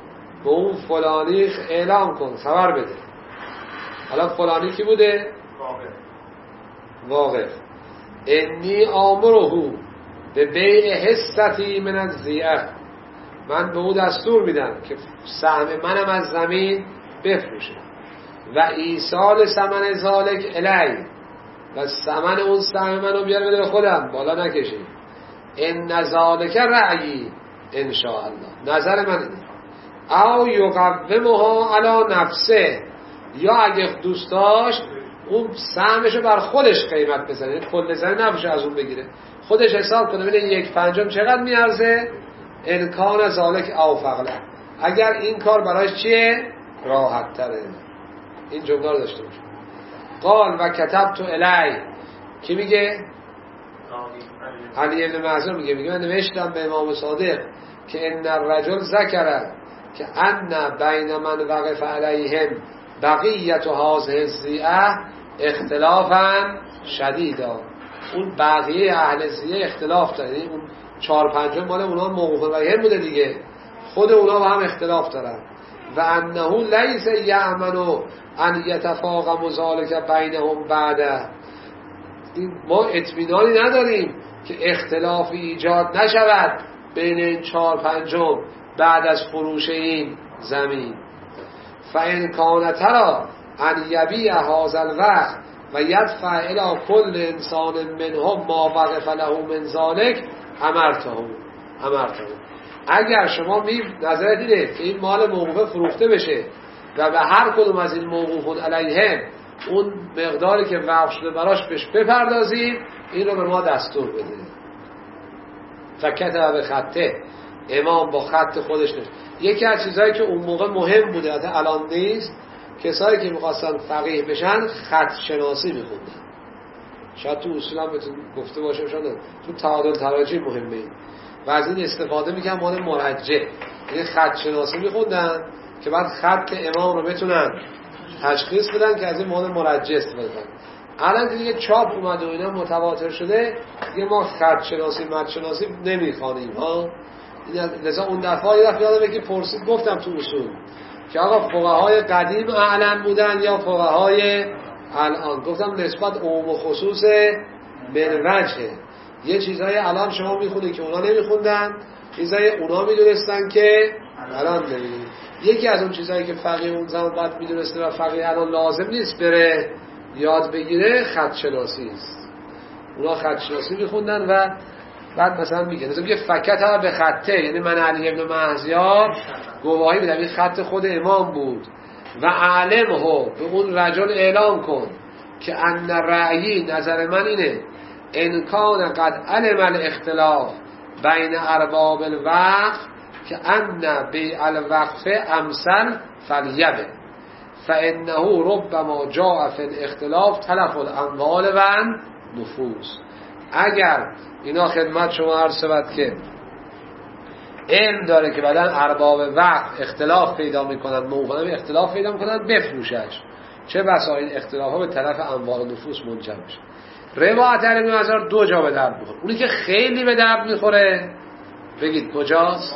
به اون فلانی اعلام کن، خبر بده. حالا فلانی کی بوده؟ واقف. انی آمرهو به بیع حصتی من الزیعه، من به او دستور میدم که سهم منم از زمین بفروشه. و ایصال ثمن ذالک الی، و ثمن اون سهم منو بیاره بده به خودم، بالا نکشید. ان ذالک رأیی ان شاء الله، نظر من اینه. او یقومها علی نفسه، یا اگه دوست داشت اون سهمشو بر خودش قیمت بزنه، کل زمین نباشه از اون بگیره، خودش حساب کنه ببینه یک پنجم چقدر میارزه. امکان ذالک او فقله، اگر این کار برایش چیه؟ راحت تره. این جمله رو داشته باشه. قال و کتبت الی، کی میگه؟ علی ابن معذور میگه میگه من نوشتم به امام صادق که ان الرجل ذکر که ان بین من وقف علیهم بقیت هذه الزیعه اختلافا شدیدا، اون بقیه اهل زیعه اختلاف داره، اون چهار پنجم مال اونا موقوف علیهم بوده دیگه، خود اونا با هم اختلاف دارن. و انه لیس یأمن ان یتفاقم ذلک بینهم بعد، ما اطمینانی نداریم که اختلافی ایجاد نشود بین این چهار پنجم بعد از فروش این زمین. فإن کان ترى ان یبیع هذا الوقت و یدفع الی کل انسان منهم ما وقف له من ذلک امرته امرته اگر شما می نظر دیده که این مال موقوفه فروخته بشه و به هر کدوم از این موقوفون علیهم اون مقداری که وقف شده براش بهش بپردازید، این رو به ما دستور بده. فکتب به خطه، امام با خط خودش نوشت. یکی از چیزهایی که اون موقع مهم بوده حتی الان نیست، کسایی که میخواستن فقیه بشن خط شناسی میخوندن. شاید تو اصولا بهتون گفته باشم، شاید تو تعادل تراجیح مهمه این و از این استفاده میکنن مال مرجع، یعنی خط شناسی میخوندن که بعد خط امام رو بتونن تشخیص بدن که از این مال مرجع استفاده کنن. الان که دیگه چاپ اومده و اینا متواتر شده دیگه ما خط شناسی مد شناسی نمیخوانیم ها. لذا اون دفعه یه دفعه یادمه که پرسید گفتم تو اصول که آقا فقهای قدیم اعلم بودن یا فقهای الان، گفتم نسبت عموم و خصوص بالوجهه. یه چیزای الان شما میخونید که اونا نمیخوندن، چیزای اونا میدونستن که الان نمیدونید. یکی از اون چیزایی که فقیه اون زمان بعد میدونسته و فقیه الان لازم نیست بره یاد بگیره خط شناسی است. اونا خط شناسی میخوندن و بعد مثلا میگه مثلا میگه فکت به خطه، یعنی من علی ابن مهزیار گواهی میدم این خط خود امام بود و علمه به اون رجل اعلام کن که ان رأیی نظر من اینه ان کان قد علم الاختلاف بین ارباب الوقف که ان بیع الوقف امثل فلیبه فانه ربما جاء فی الاختلاف تلف الاموال و نفوس. اگر اینا خدمت شما عرض شود که علم داره که بعداً ارباب وقف اختلاف پیدا میکنن، موقعا اختلاف پیدا میکنن بفروشش، چه بسا این اختلاف ها به طرف اموال و نفوس منجر میشه. روایت علی بن مهزیار دو جا به درد میخوره. اونی که خیلی به درد میخوره بگید کجاست؟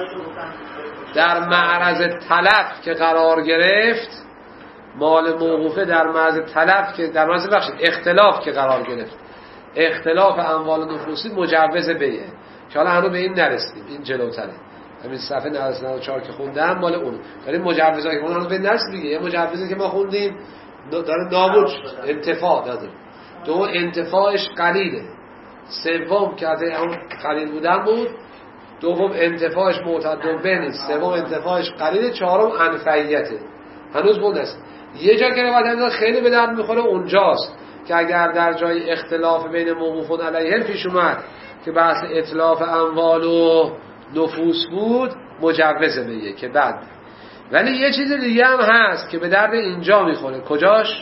در معرض تلف که قرار گرفت، مال موقوفه در معرض تلف که در معرض بخشید اختلاف که قرار گرفت، اختلاف اموال و نفوسی مجوز بیه که حالا هنو به این نرسیم، این جلوتره. همین صفحه نود و چهار که خوندم مال اون، ولی مجوزایی که هنو به نرسیم دیگه. یه مجوزی که ما خوندیم داره نابود شد، انتفاع داده. دو انتفاعش قلیله، سوم که از اون قلیل بودن بود، دوم انتفاعش معتد به نیست، سوم انتفاعش قلیله، چهارم انفعیته. هنوز بود است. یه جا که روایت خیلی به درد میخوره اونجاست که اگر در جای اختلاف بین موقوفون علیهم پیش اومد که بحث اتلاف اموال و نفوس بود مجوز بیه که بعد. ولی یه چیز دیگه هم هست که به درد اینجا میخوره. کجاش؟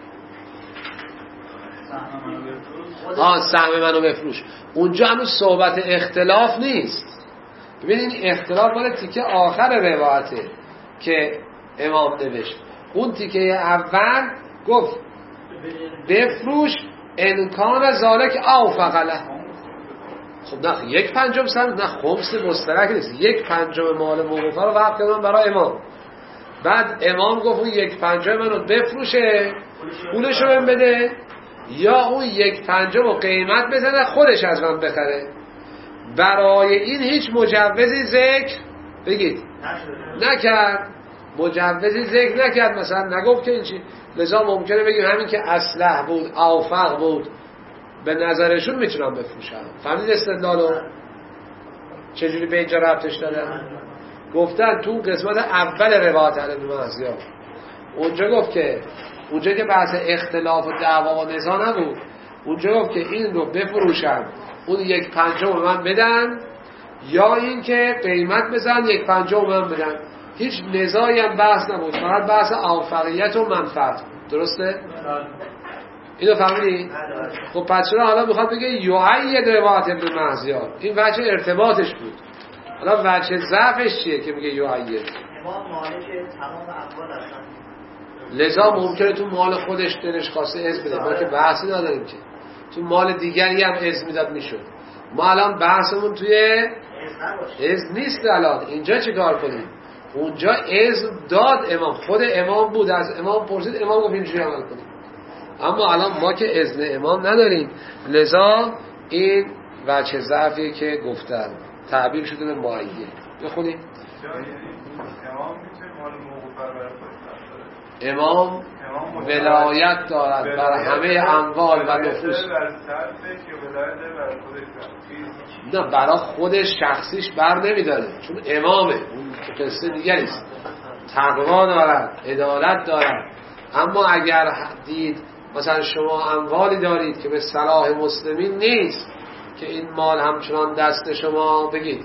آه سهم منو بفروش. اونجا هنوز صحبت اختلاف نیست. ببینید این اختلاف مال تیکه آخر روایته که امام نوشت. اون تیکه اول گفت بفروش امکان ذالک او فقله. خب نه یک پنجم سهم، نه خمس مشترک نیست، یک پنجم مال موقوفه رو وقت کردن برای امام. بعد امام گفت اون یک پنجم منو بفروشه پولش رو بده، یا اون یک پنجم رو قیمت بزنه خودش از من بخره. برای این هیچ مجوزی ذکر بگید نکرد، مجوزی ذکر نکرد، مثلا نگفت که این چی. لذا ممکنه بگیم همین که اصلح بود، اوفق بود، به نظرشون میتونم بفروشم. فهمید استدلالو چجوری به اینجا ربطش دادن؟ گفتن تو قسمت اول روایت عن ابن مهزیار اونجا گفت که اونجا که بحث اختلاف و دعوا و نزاع نبود، اونجا گفت که این رو بفروشم اون یک پنجم من بدن، یا این که قیمت بزن یک پنجم من بدن. هیچ نزاعی هم بحث نبود، فقط بحث اوفقیت و منفعت. درسته؟ اینو فهمیدی؟ خب پس چرا حالا میخواد بگه یعید روایت ابن مهزیار؟ این وجه ارتباطش بود. حالا وجه ضعفش چیه که میگه یعید؟ امام مالک تمام اموال هستن، لذا ممکنه تو مال خودش دلش خواسته اذن بده، ما که بحثی نداریم که تو مال دیگری هم اذن میداد میشد. ما الان بحثمون توی اذن نیست. الان اینجا چه کار کنیم؟ اونجا اذن داد امام، خود امام بود، از امام پرسید، امام گفت اینجوری عمل کنیم. اما الان ما که اذن امام نداریم، لذا این وجه ضعفیه که گفتن تعبیر شده به معید. بخونیم امام ولایت دارد بر همه اموال و نفوس. نه برای خودش شخصیش بر نمیداره، چون امامه، اون قصه دیگری است. تقوا دارد، عدالت دارد. اما اگر دید مثلا شما اموالی دارید که به صلاح مسلمین نیست، که این مال همچنان دست شما بگید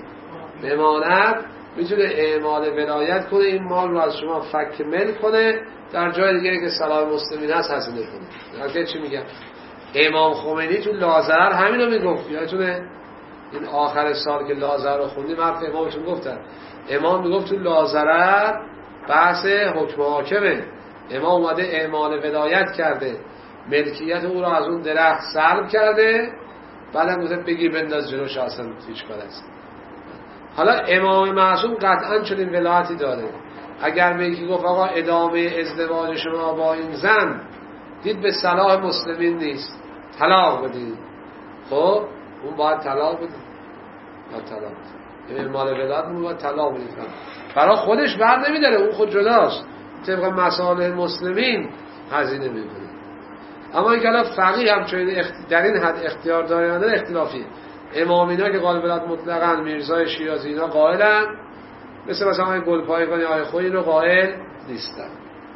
بماند، میتونه اعمال ولایت کنه، این مال رو از شما فک مل کنه، در جای دیگه که صلاح مسلمین هست هزینه کنه. البته چی میگم؟ امام خمینی تو لازرر همین رو میگفت. یادتونه این آخر سال که لازرر رو خوندیم حرف امامتون گفتن، امام میگفت تو لازرر بحث حکم حاکمه، امام اومده اعمال ولایت کرده، ملکیت او رو از اون درخت سلب کرده، بعدم گفته بگیر بنداز جلوش، اصلا هیچ کار است. حالا امام معصوم قطعا چنین ولایتی داره. اگر به یکی گفت آقا ادامه ازدواج شما با این زن دید به صلاح مسلمین نیست، طلاق بدید، خب اون باید طلاق بدید، باید طلاق بدید، اعمال ولایت اون باید طلاق بدید. برای خودش بر نمیداره، اون خود جداست، طبق مصالح مسلمین هزینه میکنه. اما این که الان فقیه هم چون در این حد اختیار دارن اختلافیه. امامینا که قائل ولایت مطلقاً، میرزای شیرازی اینا قائلن، مثل مثلا آقای گلپایگانی آقای خویی رو قائل نیستن،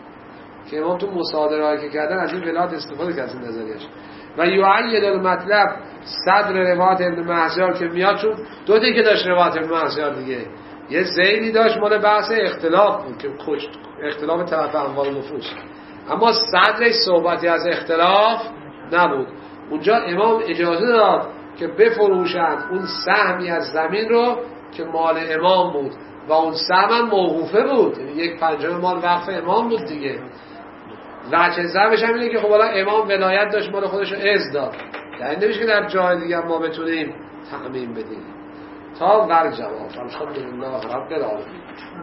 که امام تو مصادره‌ای که کردن از این ولایت استفاده کرد از این نظریه‌اش. و یعید المطلب صدر روایت ابن مهزیار که میاد، چون دو تا که داشت روایت ابن مهزیار دیگه، یه زیدی داشت مال بحث اختلاف بود که اختلاف طرف اموال نفوس، اما صدرش صحبتی از اختلاف نبود. اونجا امام اجازه داد که بفروشند اون سهمی از زمین رو که مال امام بود و اون سهم هم موقوفه بود، یعنی یک پنجم مال وقف امام بود دیگه. وجه ضربش هم اینه که خب حالا امام ولایت داشت، مال خودش رو اذن داد، یعنی نمیشه که در جای دیگه ما بتونیم تعمیم بدیم. تا ور جواب الحمدلله رب العالمین.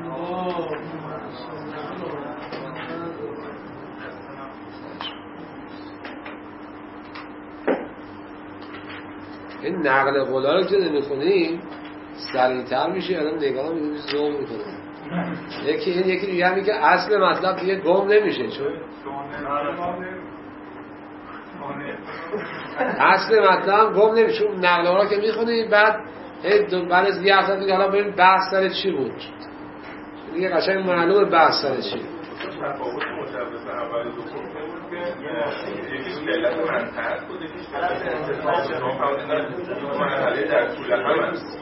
این نقل قولا رو که نمیخونیم سریع‌تر میشه، آدم نگاه میکنه زوم میکنه. یکی این یکی دیگه همین که اصل مطلب دیگه گم نمیشه، چون اصل مطلب گم نمیشه. چون نقل قولا که میخونیم بعد بعد از یه هفته دیگه حالا ببین بحث سر چی بود، دیگه قشنگ معلومه بحث سر چی. تفاوت مشابه اول دو که یکیش علت منفعت بود، یکیش مرحله در طول هم است.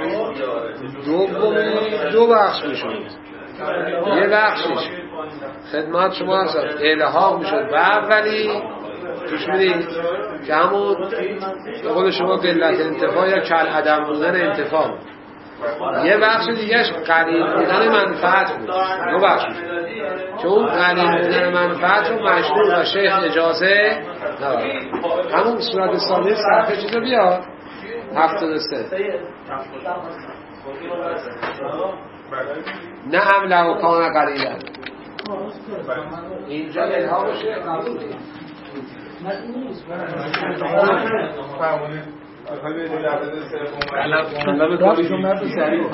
دومی دو بخش میشد. یه بخشش خدمت شما هست الهام میشد و اولی توش میدید که همون به قول شما قلت انتفاع یا کل عدم بودن انتفاع. یه بخش دیگهش قلیل بودن منفعت بود. دو بخش که اون قلیل بودن منفعت رو مشروع و شیخ اجازه نداره. همون صورت ثانی صفحه چیزو بیاد هفتاد و سه نه هم له کان قلیلا اینجا الهامشه قبول فرمونه.